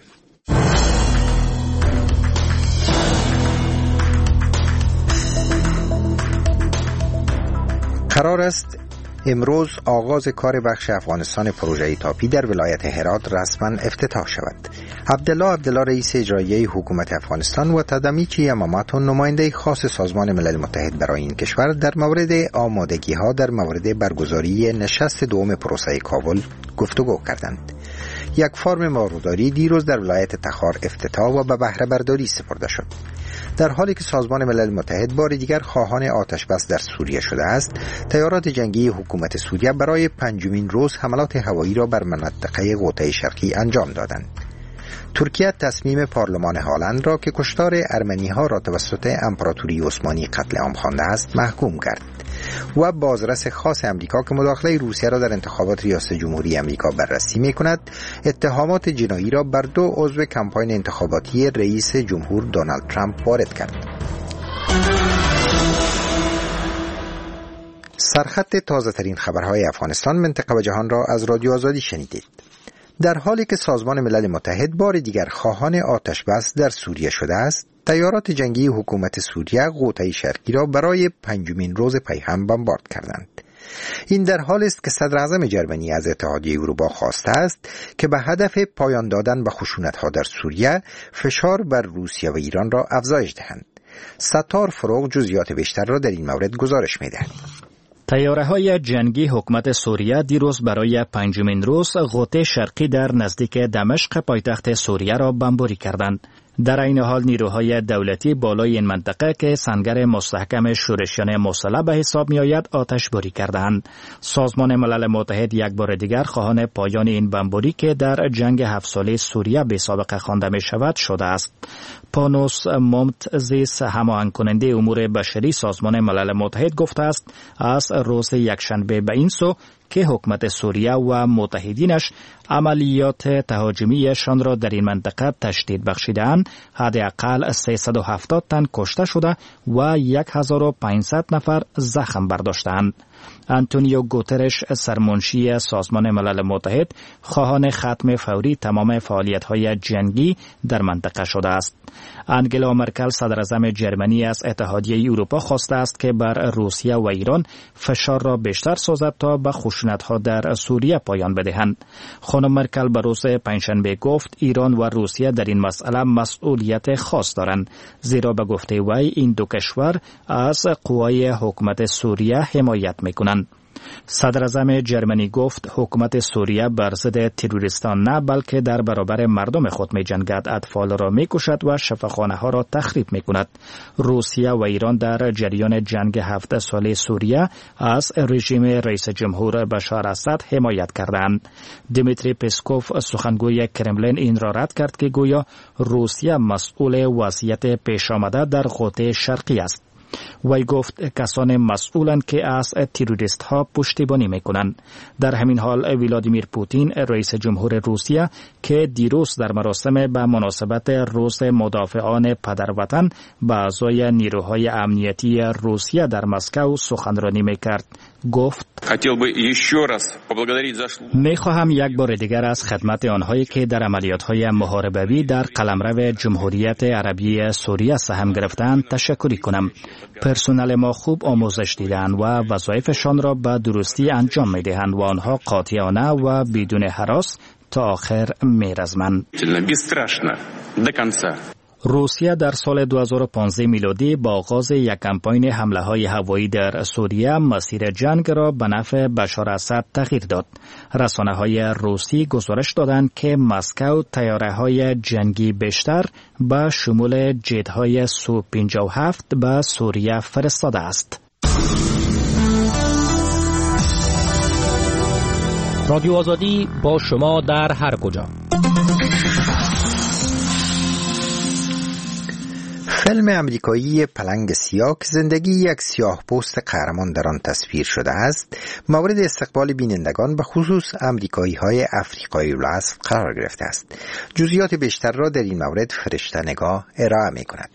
قرار است امروز آغاز کار بخش افغانستان پروژه تاپی در ولایت هرات رسما افتتاح شود. عبدالله عبدالله رئیس اجرایی حکومت افغانستان و تادامیچی یاماماتو نماینده خاص سازمان ملل متحد برای این کشور در مورد آمادگی ها در مورد برگزاری نشست دوم پروسه کابل گفتگو کردند. یک فرم مارداری دیروز در ولایت تخار افتتاح و به بهره برداری سپرده شد. در حالی که سازمان ملل متحد بار دیگر خواهان آتش بس در سوریه شده است، تیارات جنگی حکومت سوریه برای پنجمین روز حملات هوایی را بر منطقه غوطه شرقی انجام دادند. ترکیه تصمیم پارلمان هالند را که کشتار ارمنی ها را توسط امپراتوری عثمانی قتل عام خوانده است محکوم کرد و بازرس خاص امریکا که مداخله روسیه را در انتخابات ریاست جمهوری امریکا بررسی می کند اتهامات جنایی را بر دو عضو کمپاین انتخاباتی رئیس جمهور دونالد ترامپ وارد کرد. سرخط تازه ترین خبرهای افغانستان، منطقه و جهان را از رادیو آزادی شنیدید. در حالی که سازمان ملل متحد بار دیگر خواهان آتش بس در سوریه شده است، تیارات جنگی حکومت سوریه غوطه شرقی را برای پنجمین روز پی هم بمبارد کردند. این در حالی است که صدر اعظم جرمنی از اتحادیه اروپا خواسته است که به هدف پایان دادن به خشونت‌ها در سوریه فشار بر روسیه و ایران را افزایش دهند. ستار فروغ جزئیات بیشتر را در این مورد گزارش می‌دهد. تیاره‌های جنگی حکومت سوریه دیروز برای پنجمین روز غوطه شرقی در نزدیک دمشق پایتخت سوریه را بمباری کردند. در این حال نیروهای دولتی بالای این منطقه که سنگر مستحکم شورشیان موصله به حساب می آید آتش باری کردند. سازمان ملل متحد یک بار دیگر خواهان پایان این بمباری که در جنگ هفت ساله سوریه به سابقه خوانده می شود شده است. پانوس مومتزیس، هماهنگ کننده امور بشری سازمان ملل متحد، گفته است از روز یکشنبه به این سو که حکومت سوریه و متحدینش عملیات تهاجمیشان را در این منطقه تشدید بخشیدند، حداقل سیصد و هفتاد تن کشته شده و هزار و پانصد نفر زخم برداشتند. آنتونیو گوترش، سرمنشی سازمان ملل متحد، خواهان ختم فوری تمام فعالیت‌های جنگی در منطقه شده است. انگلا مرکل، صدراعظم جرمنی از اتحادیه اروپا، خواسته است که بر روسیه و ایران فشار را بیشتر سازد تا به خشونت‌ها در سوریه پایان بدهند. خانم مرکل به روز پنجشنبه گفت ایران و روسیه در این مسئله مسئولیت خاص دارند، زیرا به گفته وی این دو کشور از قوای حکومت سوریه حمایت می‌کنند. صدر اعظم جرمنی گفت حکومت سوریه بر ضد تروریستان نه بلکه در برابر مردم خود می جنگد، اطفال را می کشد و شفاخانه ها را تخریب می کند. روسیه و ایران در جریان جنگ هفت ساله سوریه از رژیم رئیس جمهور بشار اسد حمایت کردند. دیمیتری پسکوف، سخنگوی کرملین، این را رد کرد که گویا روسیه مسئول وضعیت پیش آمده در غوطه شرقی است. وی گفت کسان مسئولند که از تروریست ها پشتیبانی میکنند. در همین حال ولادیمیر پوتین، رئیس جمهور روسیه، که دیروز در مراسم به مناسبت روز مدافعان پدروطن به اعضای نیروهای امنیتی روسیه در مسکو سخنرانی میکرد، گفت می خواهم یک بار دیگر از خدمت آنهایی که در عملیات‌های محاربوی در قلمرو جمهوریت عربی سوریه سهم گرفتند تشکر کنم. پرسنل ما خوب آموزش دیدند و وظایفشان را به درستی انجام می دهند و آنها قاطعانه و بدون هراس تا آخر می رزمند. روسیه در سال دو هزار و پانزده میلادی با آغاز یک کمپاین حمله های هوایی در سوریه مسیر جنگ را به نفع بشار اسد تغییر داد. رسانه های روسی گزارش دادند که مسکو طیاره های جنگی بیشتر به شمول جت‌های سو پنجاه و هفت به سوریه فرستاده است. رادیو آزادی با شما در هر کجا. فیلم امریکایی پلنگ سیاه که زندگی یک سیاه پوست قهرمان در آن تصویر شده است مورد استقبال بینندگان به خصوص امریکایی های افریقایی الاصل قرار گرفته است. جزئیات بیشتر را در این مورد فرشته نگاه ارائه می کند.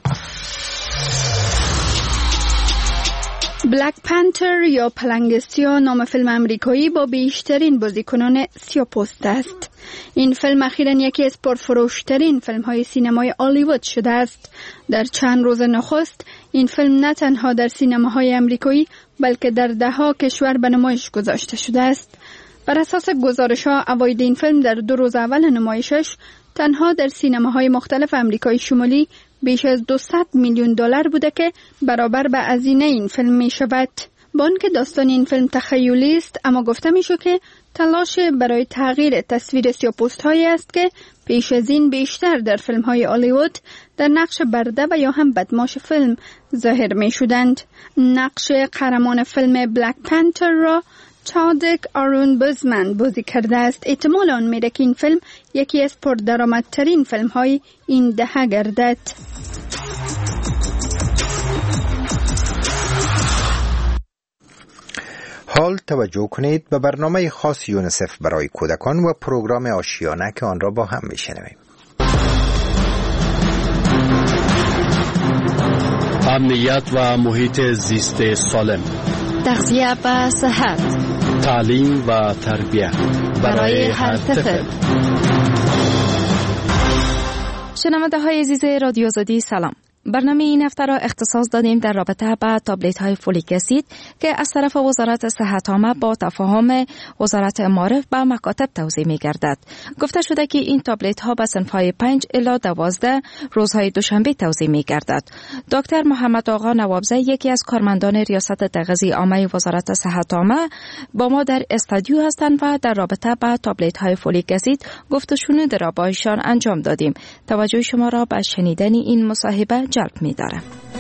بلک پنتر یا پلنگ سیاه نام فیلم امریکایی با بیشترین بازیکنان سیاه‌پوست است. این فیلم اخیراً یکی از پرفروشترین فیلم‌های سینمای هالیوود شده است. در چند روز نخست این فیلم نه تنها در سینماهای امریکایی بلکه در ده‌ها کشور به نمایش گذاشته شده است. بر اساس گزارش‌ها عواید این فیلم در دو روز اول نمایشش تنها در سینماهای مختلف آمریکای شمالی بیش از دویست میلیون دلار بوده که برابر به هزینه این فیلم می شود. با آنکه داستان این فیلم تخیلی است اما گفته می شود که تلاش برای تغییر تصویر سیاه‌پوست‌هایی است که پیش از این بیشتر در فیلم‌های هالیوود در نقش برده و یا هم بدماش فیلم ظاهر می شدند. نقش قهرمان فیلم بلک پنتر را چادویک آرون بوزمن بازی کرده است. احتمال آن میره که این فیلم یکی از پردرآمدترین فیلم‌های این دهه گردد. حال توجه کنید به برنامه خاص یونیسف برای کودکان و پروگرام آشیانه که آن را با هم میشنویم. امنیت و محیط زیست سالم، تغذیه و صحت، تعلیم و تربیت برای هر طفل. شنونده های عزیز رادیو آزادی سلام. برنامه این هفته را اختصاص دادیم در رابطه با تابلت های فولیک اسید که از طرف وزارت صحت عامه با تفاهم وزارت معارف به مکاتب توزیع می گردد. گفته شده که این تابلت ها به صنف های پنج الی دوازده روزهای دوشنبه توزیع می گردد. دکتر محمد آقا نوابزه یکی از کارمندان ریاست تغذیه عامه وزارت صحت عامه با ما در استودیو هستند و در رابطه با تابلت های فولیک اسید گفتگوی را با ایشان انجام دادیم. توجه شما را به شنیدن این مصاحبه جلب می داره.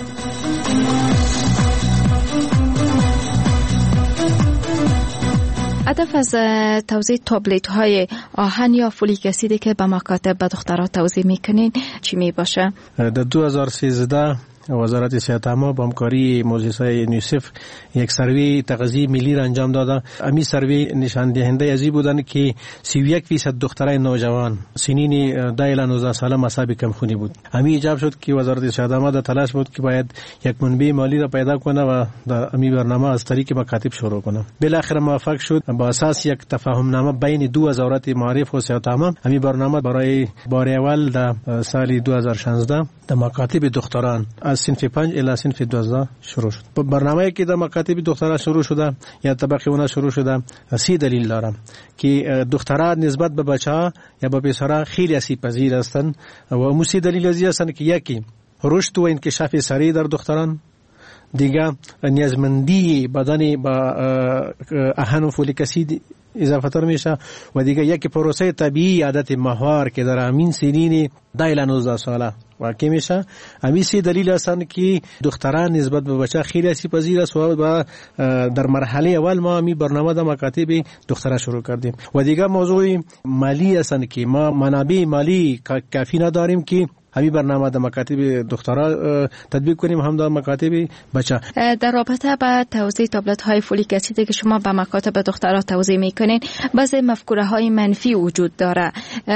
هدف از توزیع تابلت های آهن یا فولیک اسید که به مکاتب به دخترها توزیع میکنین چی می باشه؟ در دو هزار و سیزده وزارت صحت عامه با همکاری مؤسسه یونیسف یک سروی تغذیه ملی را انجام داده. امی سروی نشان دهنده ازی بودند که سی و یک درصد دخترای نوجوان سنین ده الی نوزده ساله مصاب کمخونی بود. امی ایجاب شد که وزارت صحت عامه در تلاش بود که باید یک منبع مالی را پیدا کنه و در امی برنامه از طریق مکاتب شروع کنه. بالاخره موفق شد. با اساس یک تفاهم نامه بین دو وزارت معارف و صحت عامه امی برنامه برای بار اول در سال دو هزار و شانزده در مکاتب دختران از صنف پنج الی صنف دوازده شروع شد. برنامه‌ای که در مکاتب دختران شروع شده یا طبقه اون شروع شده سی دلیل دارم که دختران نسبت به بچه‌ها یا به پسرها خیلی آسیب پذیر هستند و موسی دلیل ازی هستند که یکی رشد و انکشاف سریع در دختران، دیگه نیازمندی بدن با آهن و فولیک اسید اضافه تر میشه و دیگه یک پروسه طبیعی عادت ماهوار که در همین سنین ده الی نوزده ساله واقع میشه. همین سی دلیل هستند که دختران نسبت به بچه خیلی آسیب پذیر است و در مرحله اول ما می برنامه در مکاتب دختران شروع کردیم و دیگه موضوع مالی هستند که ما منابع مالی کافی نداریم که همین برنامه در مکاتب دخترها تطبیق کنیم هم در مکاتب بچه. در رابطه با توزیع تابلت های فولیک اسید که شما به مکاتب دخترها توزیع میکنین بعضی مفکوره های منفی وجود داره،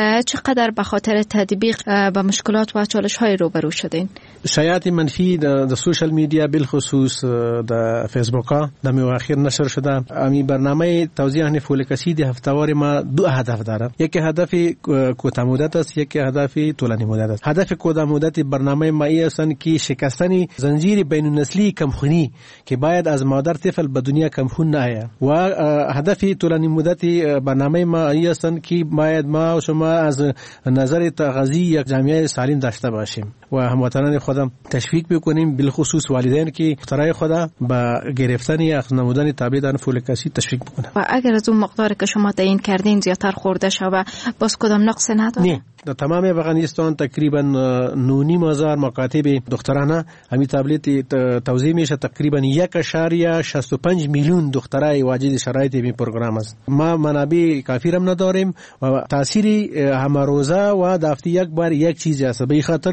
چقدر به خاطر تطبیق با مشکلات و چالش های روبرو شدین؟ شایعات منفی در سوشال میدیا بالخصوص در فیسبوک ها در مواخر نشر شده. همین برنامه توزیع فولیک اسید هفتهوار ما دو هدف داره. یکی هدف کوتاه مدت است، یکی هدف طولانی مدت است. هدف کوتاه مدت برنامه ما است که شکستن زنجیر بین النسلی کمخونی که باید از مادر طفل به دنیا کمخون نآید و هدف طولانی مدت برنامه ما است که باید ما و شما از نظر تغذیه یک جامعه سالم داشته باشیم و هموطنان خودم تشویق بکنیم، بالخصوص والدین که دخترای خود به گرفتن یا نمودن تابلت فولیک اسید تشویق بکنن. و اگر از اون مقداری که شما تعیین کردین زیادتر خورده شوه باز کدام نقص نداره؟ نه، در تمام افغانستان تقریبا نونیم هزار مکاتب دخترانه همین تابلت توزیع میشه. تقریبا یک اشاریه شصت و پنج میلیون دخترای واجد شرایط این پروگرام است. ما منابع کافی هم نداریم و تاثیر همه روزه و هفته یک بار یک چیز است. به خاطر هفته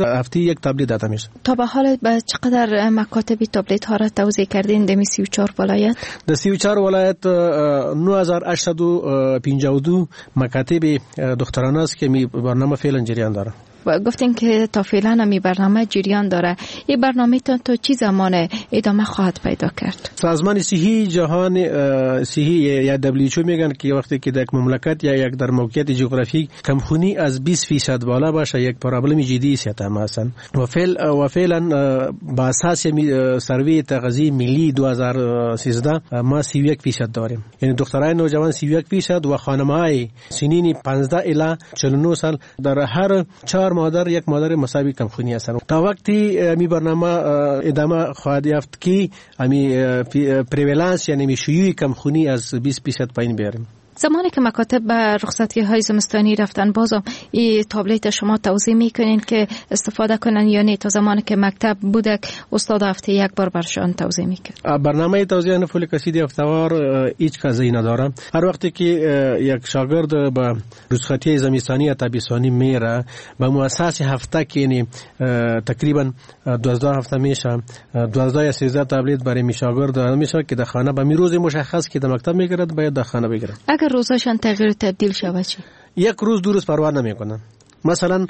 یک تابلت داده میشه. تا به حال به چقدر مکاتب تابلت ها را توزیع کردین در سی و چهار ولایت؟ در سی و چهار ولایت نه هزار و هشتصد و پنجاه و دو مکاتب دخترانه است که می برنامه فعلا جریان داره. و گفتین که تا فعلا همی برنامه جریان داره. این برنامه تا تا چی زمان ادامه خواهد پیدا کرد؟ سازمان صحی جهان صحی یا دبلیو اچ او میگن که وقتی که در یک مملکت یا یک در موقعیت جغرافیک کمخونی از بیست درصد بالا باشه یک پرابلم جدی صحت عامه است و فعل و فعلا با اساس سروی تغذیه ملی دو هزار و سیزده ما سی و یک درصد داریم. یعنی دخترای نوجوان سی و یک درصد و خانم‌های سنین پانزده الی چهل و نه سال در هر چهار مادر یک مادر مساوی کمخونی هستند. تا وقتی می برنامه ادامه خواهد یافت که امی پریولانس یعنی می شیوع کمخونی از بیست درصد پایین بیاریم. زمانی که مکاتب به رخصتی های زمستانی رفتن بازم این تابلت شما توضیح میکنین که استفاده کنن یا نه؟ تا زمانی که مکتب بودک استاد هفته یک بار برشان توضیح میکنه. برنامه توضیح فولیک اسید هفته‌وار هیچ کاری نداره. هر وقتی که یک شاگرد به رخصتی زمستانی یا تابستانی میره به مؤسسه هفته که یعنی تقریبا دوازده هفته میشه دوازده یا سیزده تابلت برای شاگرد داده میشه که در خانه به روز مشخص که در مکتب میگیرد باید در خانه بگیرد. اگر روزاشان تغییر تبدیل شود چی؟ یک روز دو روز پروا نمیکنن. مثلا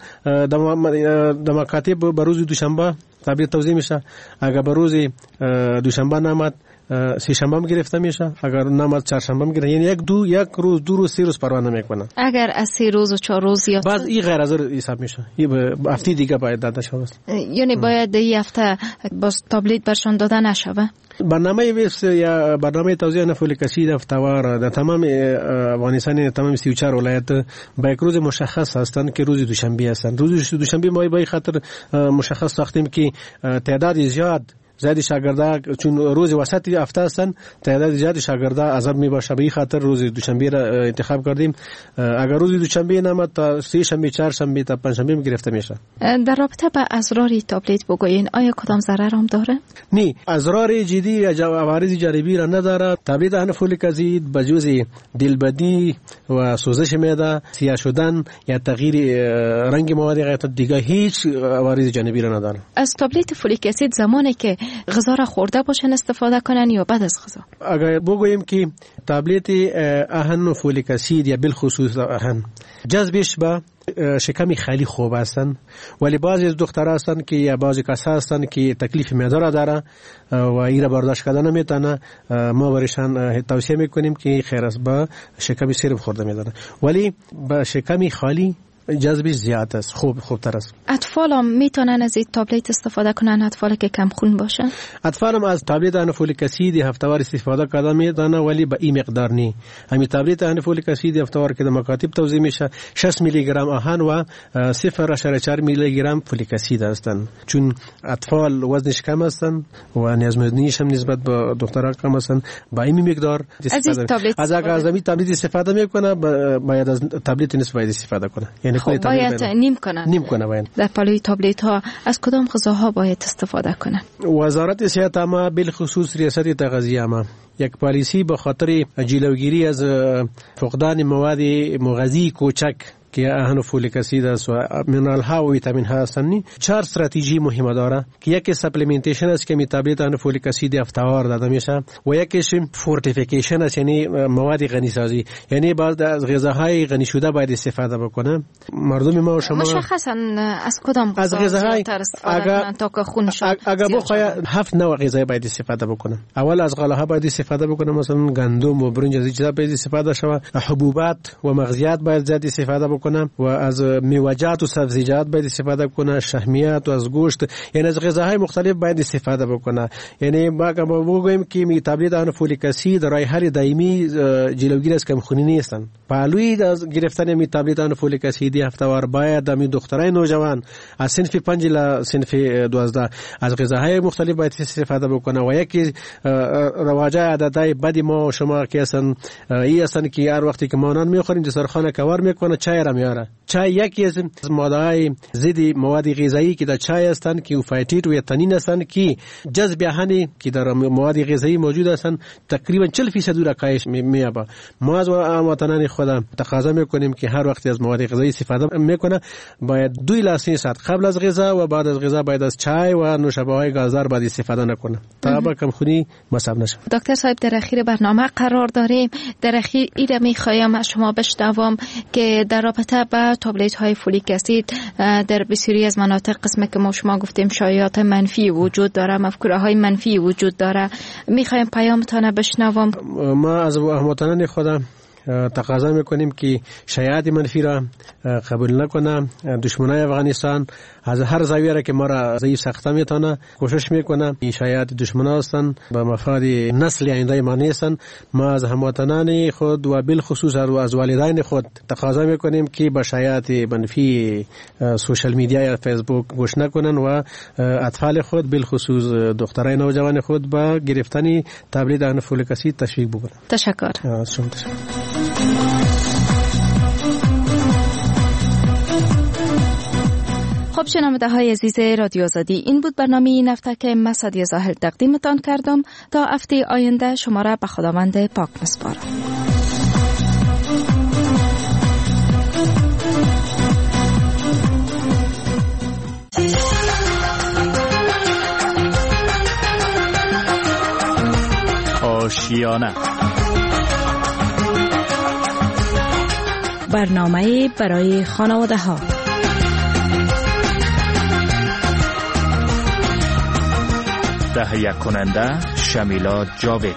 در مکاتب به روز دوشنبه تابلت توزیع میشه. اگر به روز دوشنبه نامد سه شنبه هم گرفته میشه، اگر نامد چهارشنبه هم گرفته، یعنی یک دو یک روز دو روز سه روز پروا نمیکنه. اگر از سه روز و چهار روز یا بعد این غیر حاضر حساب میشه. این هفته دیگه باید داده شود. یعنی باید این هفته باز تابلت برشان داده نشوه. برنامه ویس یا برنامه توزیع فولیک اسید هفته‌وار در تمام افغانستان تمام سی و چهار ولایت با یک روز مشخص هستند که روز دوشنبه هستند. روز دوشنبه ما به خاطر مشخص ساختیم که تعداد زیاد زیاد شاگردا چون روز وسط هفته هستن تعداد زیاد شاگردا عذاب می باشه، به این خاطر روز دوشنبه را انتخاب کردیم. اگر روز دوشنبه نامد تا سه شنبه چهار شنبه تا پنج شنبه گرفته میشه. در رابطه با اضرار تابلت بگوین آیا کدام ضرر هم داره؟ نه، اضرار جدی یا عوارض جانبی را نداره. تابلت انفولیک اسید بجز دلبدی و سوزش معده، سیاه شدن یا تغییر رنگ مواد غیر دیگه هیچ عوارض جانبی را نداره. از تابلت فولیک اسید زمانی که غذا را خورده باشن استفاده کنن یا بعد از غذا؟ اگر بگوییم که تابلت اهن و فولیک اسید یا بالخصوص اهن جذبش به شکم خالی خوب هستند، ولی بعضی از دخترها هستند که یا بعضی کسا هستند که تکلیف معده را داره و این را برداشت کردن نمیتونه. ما برایشان توصیه میکنیم که خیر است با شکم سرب خورده میداره، ولی با شکم خالی جذبش زیاد است، خوب خوبتر است. اطفال هم میتونن از این تابلت استفاده کنن، اطفال که کم خون باشن؟ اطفال هم از تابلت انفولیک اسید هفته‌وار استفاده کردن میتونن، ولی به این مقدار نی. همین تابلت انفولیک اسید هفته‌وار که در مکاتب توزیع میشه شش میلی گرم آهن و صفر ممیز چهار میلی گرم فولیک اسید هستند. چون اطفال وزنش کم هستند و نیازمندیش هم نسبت به دخترها کم هستند، با این مقدار استفاده از اگر از این تابلت استفاده میکنه باید از تابلت نسبت استفاده کنه. خب باید نیم کنن. نیم کنه باید. در پالوی تابلت ها از کدام غذاها باید استفاده کنن؟ وزارت صحت عامه بالخصوص ریاست تغذیه عامه یک پالیسی به خاطر جلوگیری از فقدان مواد مغذی کوچک که اهن فولیک اسید است و منرال ها و ویتامین ها هستند، چهار استراتژی مهمه داره که یکی سپلیمنتیشن است که می تابلت اهن فولیک اسید هفته‌وار داده میشه و یکیش فورتیفیکیشن است یعنی مواد غنی سازی، یعنی بعض از غذاهای غنی شده باید استفاده بکنه. مردم ما و شما مشخصا از کدام از غذاهای اگر تا که خونشون اگر بخواد هفت نوع غذایی باید استفاده بکنه. اول از غله باید استفاده بکنه، مثلا گندم و برنج از چیزا باید استفاده شود. حبوبات و مغزیات باید زیاد استفاده بکنه و از میوه‌جات و سبزیجات باید استفاده کنه، شحمیات و از گوشت، یعنی از غذاهای مختلف باید استفاده بکنه. یعنی ما بگویم که می تابلت اهن فولیک اسید راه حل دائمی جلوگیری از کمخونی نیستن. پهلوی از گرفتن می تابلت اهن فولیک اسید هفته‌وار باید می دخترای نوجوان از صنف پنج الی صنف دوازده از غذاهای مختلف باید استفاده بکنه و یکی رواج عادتای بدی ما و شما که اصلا این اصلا که هر وقتی که ما نان میخوریم دسترخوان کور میکنه، چای را میاره. چای یکی از ماده‌های ضد مواد غذایی که در چای هستند که فایتیت و تنین هستند که جذب آهنی که در مواد غذایی موجود هستند تقریبا چهل درصد را کاهش می‌یابد. ما از هموطنان خود تقاضا میکنیم که هر وقت از مواد غذایی استفاده میکنه باید دو الی سه ساعت قبل از غذا و بعد از غذا باید از چای و نوشابه‌های گازدار باید استفاده نکنه تا با کمخونی مصاب نشه. دکتر صاحب در اخیر برنامه قرار داریم. در اخیر ایره میخوایم از شما بشنوم که در رابطه با تابلت های فولیک اسید در بسیاری از مناطق قسمه که ما شما گفتیم شایعات منفی وجود داره، مفکوره های منفی وجود داره. میخوایم پیامتان بشنوم. ما از هموطنان خودم تقاضا میکنیم که شایعات منفی را قبول نکنه. دشمنای افغانستان از هر زاویه را که ما را ضعیف ساخته میتونه کوشش میکنه. این شایعات دشمنا هستند به مفاد نسل آینده ما نیستند. ما از هموطنان خود و بالخصوص از والدین خود تقاضا میکنیم که با شایعات منفی سوشال میدیا یا فیسبوک گوش نکنن و اطفال خود بالخصوص دخترای نوجوان خود با گرفتن تبلیغ فولیک اسید تشویق بکنن. تشکر. شما تشکر. خب شنونده های عزیز رادیو آزادی، این بود برنامه این هفته که من سعدیه ظاهر تقدیمتان کردم. تا هفته آینده شما را به خداوند پاک میسپارم. آشیانه برنامه برای خانواده ها. تهیه کننده شمیلا جاوید.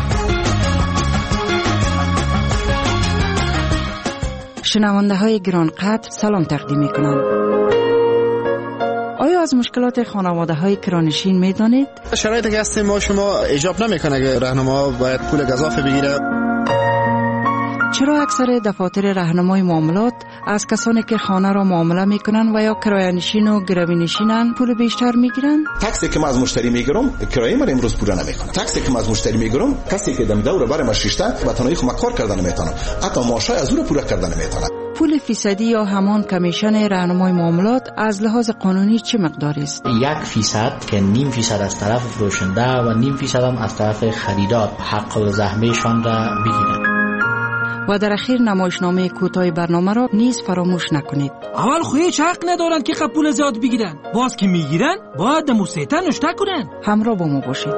شنونده های گران قدر سلام تقدیم می کنم. آیا از مشکلات خانواده های کرانشین می دانید؟ شرایطی که هستیم ما شما ایجاب نمیکنه که راهنما باید پول گزافه بگیره. چرا اکثر دفاتر راهنمای معاملات از کسانی که خانه را معامله میکنن و یا کرایه‌نشین و گروی‌نشینن پول بیشتر میگیرن؟ تاکسی که من از مشتری میگیرم کرایه من امروز پورا نمیکنه. تاکسی که من از مشتری میگیرم کسی که دم دور برم شیشته و تنهایی خودم کار کردن نمیتونم، حتی معاشای از اون پورا کردن نمیتونم. پول فیصدی یا همان کمیشن راهنمای معاملات از لحاظ قانونی چه مقداری است؟ یک فیصد که نیم فیصد از طرف فروشنده و نیم فیصد هم از طرف خریدار حق الزحمهشان را بگیرند. و در اخیر نمایشنامه کوتاه برنامه را نیز فراموش نکنید. اول خو هیچ حق ندارن که قبول زیاد بگیرن، باز که میگیرن باید دموسیتن نشته کنن. همراه با ما باشید.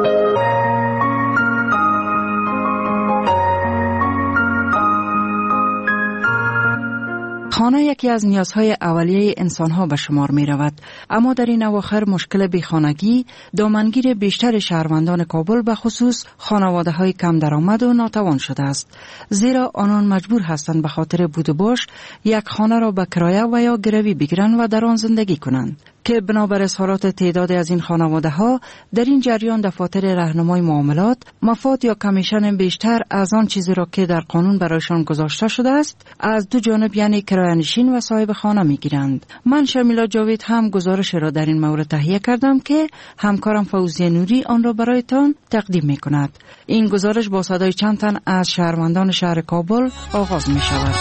خانه یکی از نیازهای اولیه انسانها به شمار می رود، اما در این اواخر مشکل بیخانگی دامنگیر بیشتر شهروندان کابل به خصوص خانواده های کم درآمد و ناتوان شده است، زیرا آنان مجبور هستند به خاطر بود و باش یک خانه را به کرایه و یا گروی بگیرند و در آن زندگی کنند که بنابر اظهارات تعدادی از این خانواده ها در این جریان دفاتر راهنمای معاملات مفاد یا کمیشن بیشتر از آن چیزی را که در قانون برایشان گذاشته شده است از دو جانب یعنی کرایه‌نشین و صاحب خانه میگیرند. من شمیلا جاوید هم گزارش را در این مورد تهیه کردم که همکارم فوزیه نوری آن را برایتان تقدیم می کند. این گزارش با صدای چند تن از شهروندان شهر کابل آغاز می شود.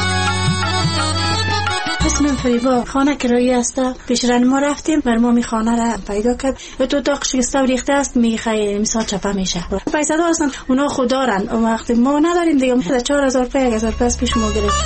اسمم فریبا، خانه کرایی است. پیش ما رفتیم بر ما می خانه را پیدا کرد. تو اتاق شکسته و ریخته است، می خیلی مثال چپه میشه. پیسه دار هستن، اونا خود دارن. اون وقت ما نداریم دیگه. مثلا چهار هزار پای، یک هزار پای پیش ما گرفت.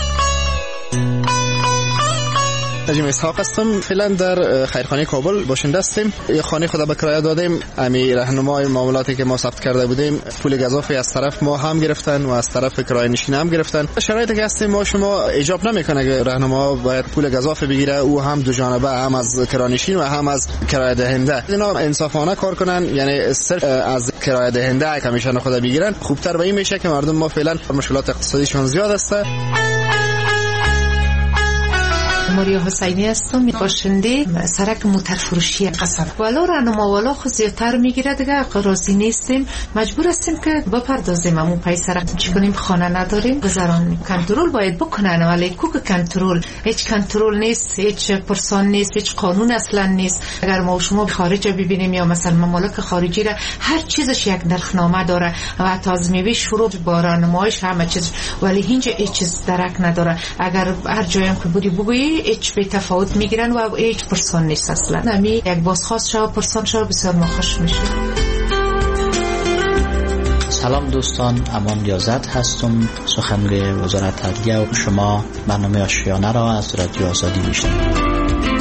نجیم اسحاق هستم. فعلا در خیرخانه کابل باشنده هستیم. یه خانه خود به کرایه دادیم. امی راهنمای معاملاتی که ما ثبت کرده بودیم پول گزافی از طرف ما هم گرفتن و از طرف کرایه‌نشین هم گرفتن. شرایطی که هستیم ما شما ایجاب نمیکنه که راهنما باید پول گزافی بگیره، او هم دو جانبه، هم از کرایه‌نشین و هم از کرایه دهنده. اینا انصافانه کار کنن، یعنی صرف از کرایه دهنده کمیشن خود بگیرن، خوبتر به این میشه که مردم ما فعلا مشکلات اقتصادیشون زیاد است. ماریا حسینی هستم، باشنده سرک موتر فروشی قصر. والا راهنما والا خود زیادتر میگیره دیگه، راضی نیستیم، مجبور هستیم که بپردازیم. امو پای سرک چی کنیم؟ خانه نداریم، گذران کنترل باید بکنن، ولی کوک کنترل هیچ کنترل نیست، هیچ پرسان نیست، هیچ قانون اصلا نیست. اگر ما شما خارج ببینیم یا مثلا ممالک خارجی را هر چیزش یک نرخنامه داره و حتی از میوه شروع با راهنماییش همه چیز، ولی اینجا هیچ چیز درک نداره. اگر هر جایم که بودی بگویی هیچ به تفاوت میگیرن و هیچ پرسان نیست اصلا. نمی یک بازخواست شو پرسان شو بسیار ما خوش میشه. سلام دوستان، امان ریاضت هستم، سخنگوی وزارت عدلیه و شما برنامه آشیانه را از رادیو آزادی میشنوید.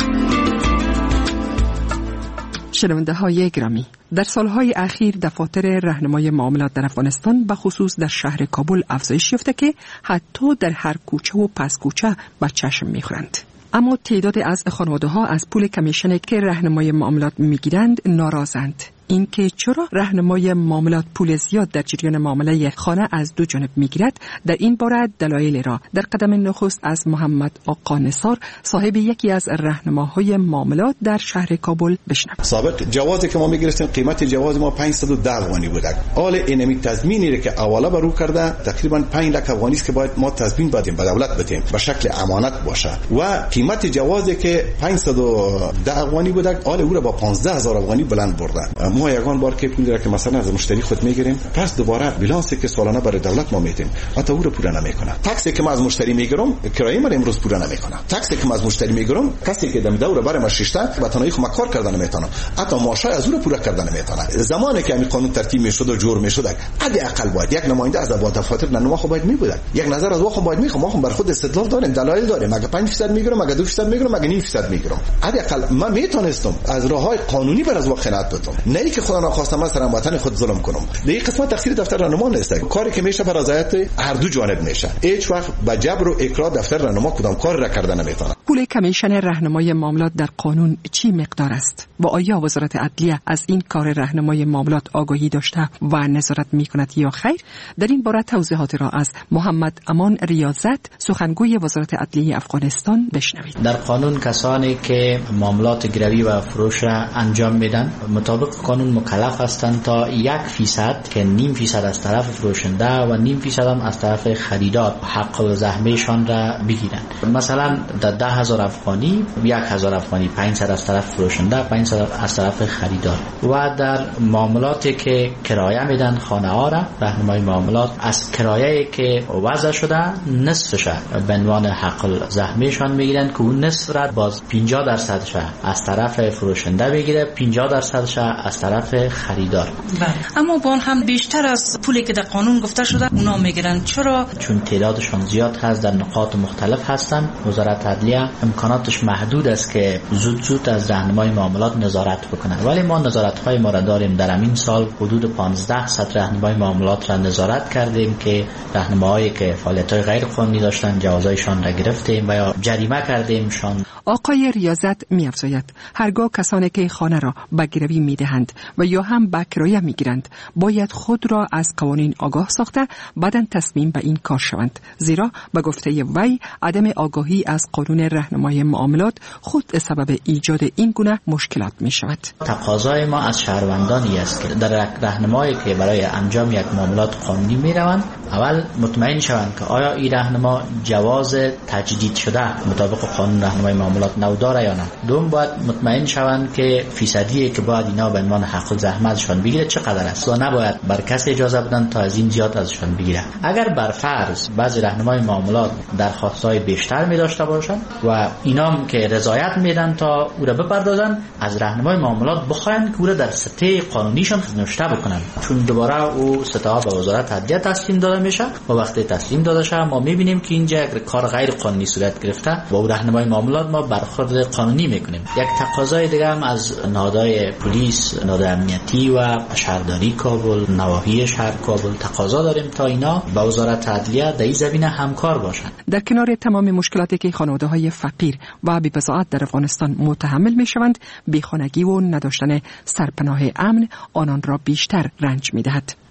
شنونده های گرامی، در سالهای اخیر دفاتر راهنمای معاملات در افغانستان به خصوص در شهر کابل افزایش یافته که حتی در هر کوچه و پس کوچه به چشم میخورند. اما تعداد از خانواده ها از پول کمیشنی که راهنمای معاملات میگیرند ناراضند. اینکه چرا راهنمای معاملات پول زیاد در جریان معامله خانه از دو جانب میگیرد، در این باره دلایل را در قدم نخست از محمد آقا نثار، صاحب یکی از راهنماهای معاملات در شهر کابل بشنویم. سابق جوازی که ما میگرفتیم قیمت جواز ما پانصد و ده افغانی بود. حال اینمی تضمینی که اولا برو کرده تقریبا پنج لک افغانی است که باید ما تضمین بدیم به دولت بدیم به شکل امانت باشه و قیمت جوازی که پانصد و ده افغانی بود حال او را با پانزده هزار افغانی بلند برده. ما یگان بار که پول را که مثلا از مشتری خود میگیریم، پس دوباره بیلانسی که سالانه برای دولت ما میدیم حتی او رو پوره نمیکنه. تاکسی که ما از مشتری میگیرم کرایه ما امروز پوره نمیکنه. تاکسی که ما از مشتری میگیرم کسی که دم دوره برای ما شش تا به تنهایی خود کار کردن نمیتونه، حتی ماشای از او رو پوره کردن نمیتونه. زمانی که این قانون ترتیب میشد و جور میشد حد اقل باید یک نماینده از ابواب دفاتر نما خو باید میبود، یک نظر از واخو باید میخوام، ما خو بر خود استدلال داریم، دلایل داریم. مگه پنج درصد میگیرم، مگه دو درصد میگیرم، مگه نیم درصد میگیرم. حد اقل من میتونستم از راههای قانونی بر از واقعیت بدم، نه اینکه خدا نخواستم مثلا وطن خود ظلم کنم. در این قسمت تقصیر دفتر راهنما نیست، کاری که میشه بر رضایت هر دو جانب میشه. هیچ وقت با جبر و اکراه دفتر راهنما کدام کار را کردن نمیتونه. پول کمیشن راهنمای معاملات در قانون چی مقدار است و آیا وزارت عدلیه از این کار راهنمای معاملات آگاهی داشته و نظارت میکند یا خیر؟ در این باره توضیحات را از محمد امان ریاضت، سخنگوی وزارت عدلیه افغانستان بشنوید. در قانون کسانی که معاملات گروی و فروش را انجام میدن مطابق قانون مکلف هستند تا یک فیصد که نیم فیصد از طرف فروشنده و نیم فیصد هم از طرف خریدار حق الزحمهشان را بگیرند. مثلا در ده هزار افغانی یک هزار افغانی پانصد از طرف فروشنده، پانصد از طرف خریدار. و در معاملاتی که کرایه میدن خانه ها را راهنمای معاملات از کرایه‌ای که وضع شده نصفش به عنوان حق الزحمهشان میگیرند که اون نصف را باز پنجاه درصدش از طرف فروشنده بگیره، پنجاه درصدش از طرف خریدار. بله. اما بان هم بیشتر از پولی که در قانون گفته شده اونا میگیرن. چرا؟ چون تعدادشون زیاد هست، در نقاط مختلف هستن. وزارت عدلیه امکاناتش محدود است که زود زود از راهنمای معاملات نظارت بکنه، ولی ما نظارت‌های ما را داریم. در همین سال حدود پانزده صد راهنمای معاملات را نظارت کردیم که راهنماهایی که فعالیت‌های غیر قانونی داشتن جوازایشان را گرفتیم و یا جریمه کردیمشان. آقای ریاضت می‌افزاید هرگاه کسانی که خانه را به گروی می‌دهند و یا هم به کرایه می‌گیرند باید خود را از قوانین آگاه ساخته بعداً تصمیم به این کار شوند، زیرا به گفته وی عدم آگاهی از قانون راهنمای معاملات خود سبب ایجاد این گونه مشکلات می‌شود. تقاضای ما از شهروندانی است که در راهنمایی که برای انجام یک معاملات قانونی می‌روند اول مطمئن شوند که آیا این راهنما جواز تجدید شده مطابق قانون راهنمای معاملات نو داره یا نه. دوم باید مطمئن شوند که فیصدی که باید اینا به عنوان حق الزحمهشان بگیره چقدر است و نباید بر کسی اجازه بدن تا از این زیاد ازشان بگیره. اگر بر فرض بعضی راهنمای معاملات درخواست‌های بیشتر می داشته باشند و اینام که رضایت میدن تا او را بپردازن، از راهنمای معاملات بخواین که او را در سطح قانونیشان نوشته بکنن، چون دوباره او سطح به وزارت عدلیه تسلیم داده میشه و وقتی تسلیم داده شه ما میبینیم که اینجا یک کار غیر قانونی صورت گرفته با راهنمای معاملات ما برخورد قانونی میکنیم. یک تقاضای دیگه هم از نهادهای پلیس، نهادهای امنیتی و شهرداری کابل، نواحی شهر کابل تقاضا داریم تا اینا با وزارت عدلیه در این زمینه همکار باشند. در کنار تمام مشکلاتی که خانواده‌های فقیر و بی‌بضاعت در افغانستان متحمل میشوند، بیخانگی و نداشتن سرپناه امن آنان را بیشتر رنج میدهد.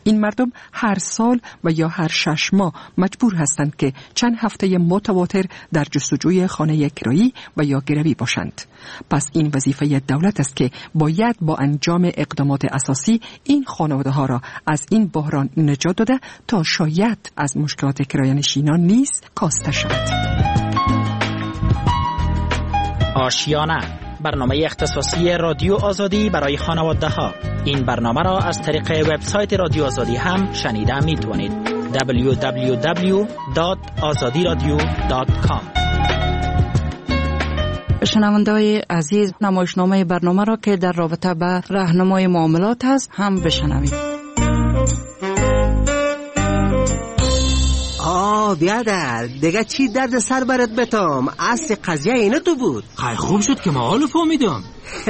این مردم هر سال و یا هر شش ماه مجبور هستند که چند هفته متواتر در جستجوی خانه کرایی و یا گروی باشند. پس این وظیفه دولت است که باید با انجام اقدامات اساسی این خانواده ها را از این بحران نجات داده تا شاید از مشکلات کرایه‌نشینان نیز کاسته شود. آشیانه، برنامه اختصاصی رادیو آزادی برای خانواده ها. این برنامه را از طریق وبسایت رادیو آزادی هم شنیده می توانید. دبلیو دبلیو دبلیو دات آزادی رادیو دات کام. شنونده‌های عزیز، نمایشنامه برنامه را که در رابطه به راهنمای معاملات است هم بشنوید. آه بیادر، دیگه چی درد سر برات بتام؟ اصل قضیه اینه تو بود. خیلی خوب شد که ما حالو فهمیدم.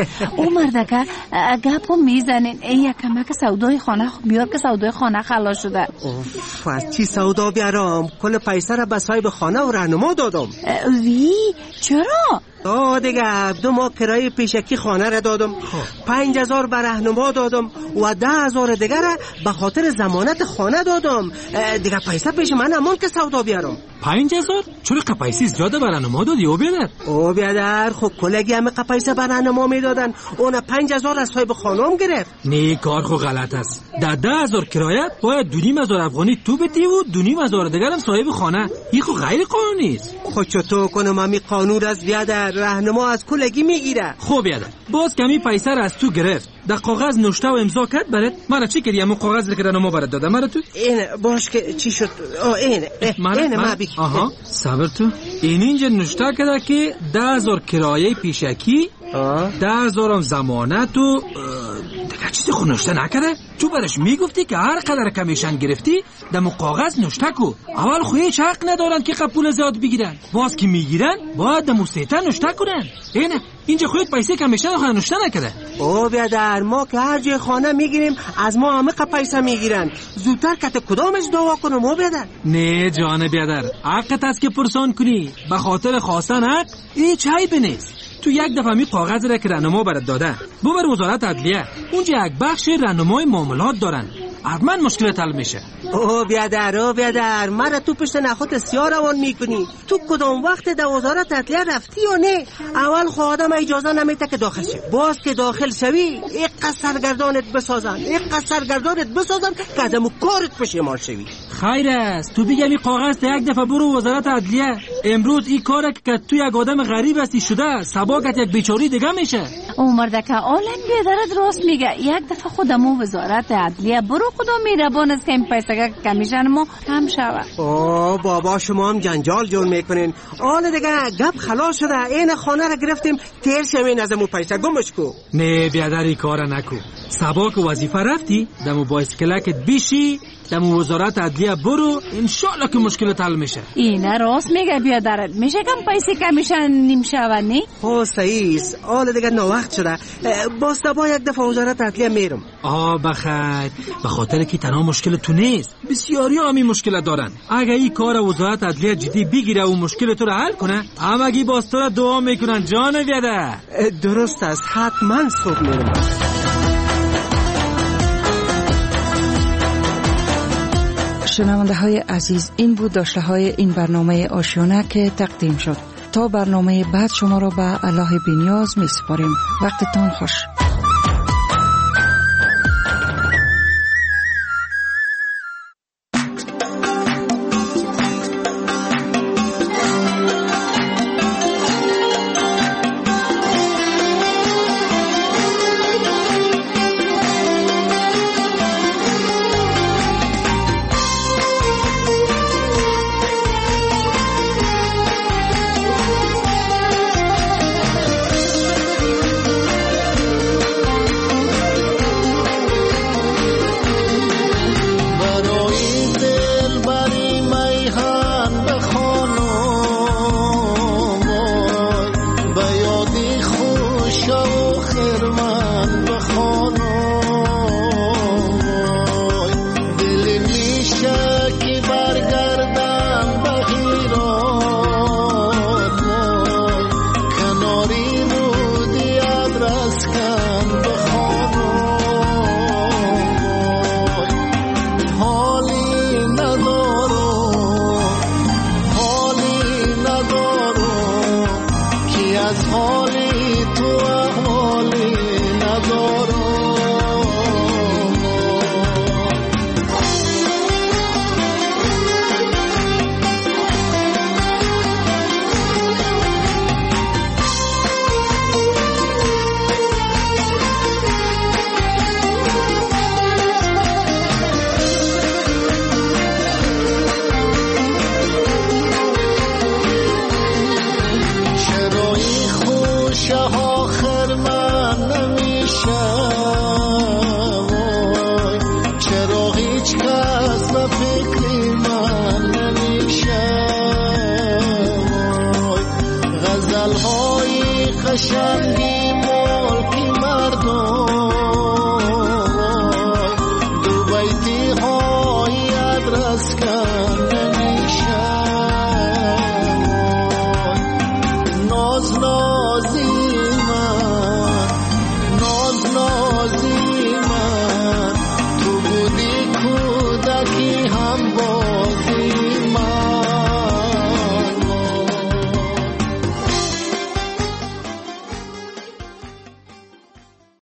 او مردکه گپو میزنین ای یک کمک سودای خانه بیار که سودای خانه خلاص شده. اوف، از چی سودا بیارم؟ کل پیسه را به صاحب خانه و راهنما دادم. وی چرا؟ آه دیگه دو ماه کرایه پیشکی خانه را دادم، پنج هزار به راهنما دادم و ده هزار دیگر را به خاطر ضمانت خانه دادم. دیگه پیسه پیش من امان که سودا بیارم. پنج هزار؟ چرا قپایسی زیاده به راهنما دادی او بیادر؟ او بیادر خب کلگی همه قپایسه به راهنما میدادن، اون پنج هزار از صاحب خانم گرفت. نه کار خو غلط است. ده ده هزار کرایه باید دو نیم هزار افغانی تو بدی و دو نیم هزار دیگر هم صاحب خانه. این خو غیر قانونی است. خب چطور کنم همین قانون از بیادر؟ راهنما از کلگی میگیره. خب بیادر باز کمی پیسه را از تو گرفت، در کاغذ نوشته و امضا کرد برات. مرا چی کردی؟ همون کاغذ که راهنما برات دادم مرا تو؟ این باش که چی شد؟ آ این این ما بگی. آها صبر تو. این اینجا نوشته کرده که ده هزار کرایه پیشکی، ده هزار هم ضمانت و دیگه چیزی خود نوشته نکرده. تو برش میگفتی که هر قدر کمیشن گرفتی دمو کاغذ نوشته کو. اول خو هیچ حق ندارن که پول زیاد بگیرن، باز که میگیرن باید دمو سیتا نوشته کنن. اینه اینجا خودت پیسه کمیشن خود نوشته نکرده. او بیادر ما که هر جای خانه میگیریم از ما همه پیسه میگیرن. زودتر کت کدامش دعوا کنم او بیادر؟ نه جان بیادر، حقت است که پرسان کنی. به خاطر خواستن حق هیچ عیبی نیست. تو یک دفعه می کاغذ را که راهنما برات داده ببر وزارت عدلیه، اونجا یک بخش راهنمای معاملات دارن، حتما مشکلت حل میشه. او بیادر او بیادر مرا تو پشت نخوت سیاه روان میکنی. تو کدام وقت در وزارت عدلیه رفتی یا نه؟ اول خود آدم اجازه نمیده که داخل شی، باز که داخل شوی یک سرگردانت بسازن یک سرگردانت بسازن که ازمو کارت پشیمان شوی. خیر است تو بگم این کاغذ تا یک دفعه برو وزارت عدلیه. امروز این کار که تو یک آدم غریب هستی شده سباکت یک بیچاری دیگه میشه. او مردکه آلن بیادرت راست میگه. یک دفعه خودمو وزارت عدلیه برو خدا میربان است که این پیسه کمیشن ما کم شود. اوه بابا شما هم جنجال جون میکنین. آل دیگه گپ خلاص شده. این خانه را گرفتیم تیر شوین ازمو پیسه گمش کو. نه بیادر این کار نکو. سباک وظیفه رفتی دمو بایسکلکت بیشی دمو وزارت عدلیه برو، انشالله که مشکلت حل میشه. اینه راست میگه بیادرت. میشه کم پیسه کمیشن نیم شود نی؟ خب صحیح است. آل دیگه نو وقت شده. با سبا یک دفعه وزارت عدلیه میرم. آه بخیر، به خاطر که تنها مشکل تو نیست، بسیاری هم این مشکل دارن. اگه این کار وزارت عدلیه جدی بگیره و مشکل تو رو حل کنه همگی باز تو رو دعا میکنن جان بیادر. درست است، حتما صبح میرم. شنونده های عزیز، این بود داشته های این برنامه آشیانه که تقدیم شد. تا برنامه بعد شما را به الله بی‌نیاز می سپاریم. وقتتان خوش. کناری رو دیاد رس کن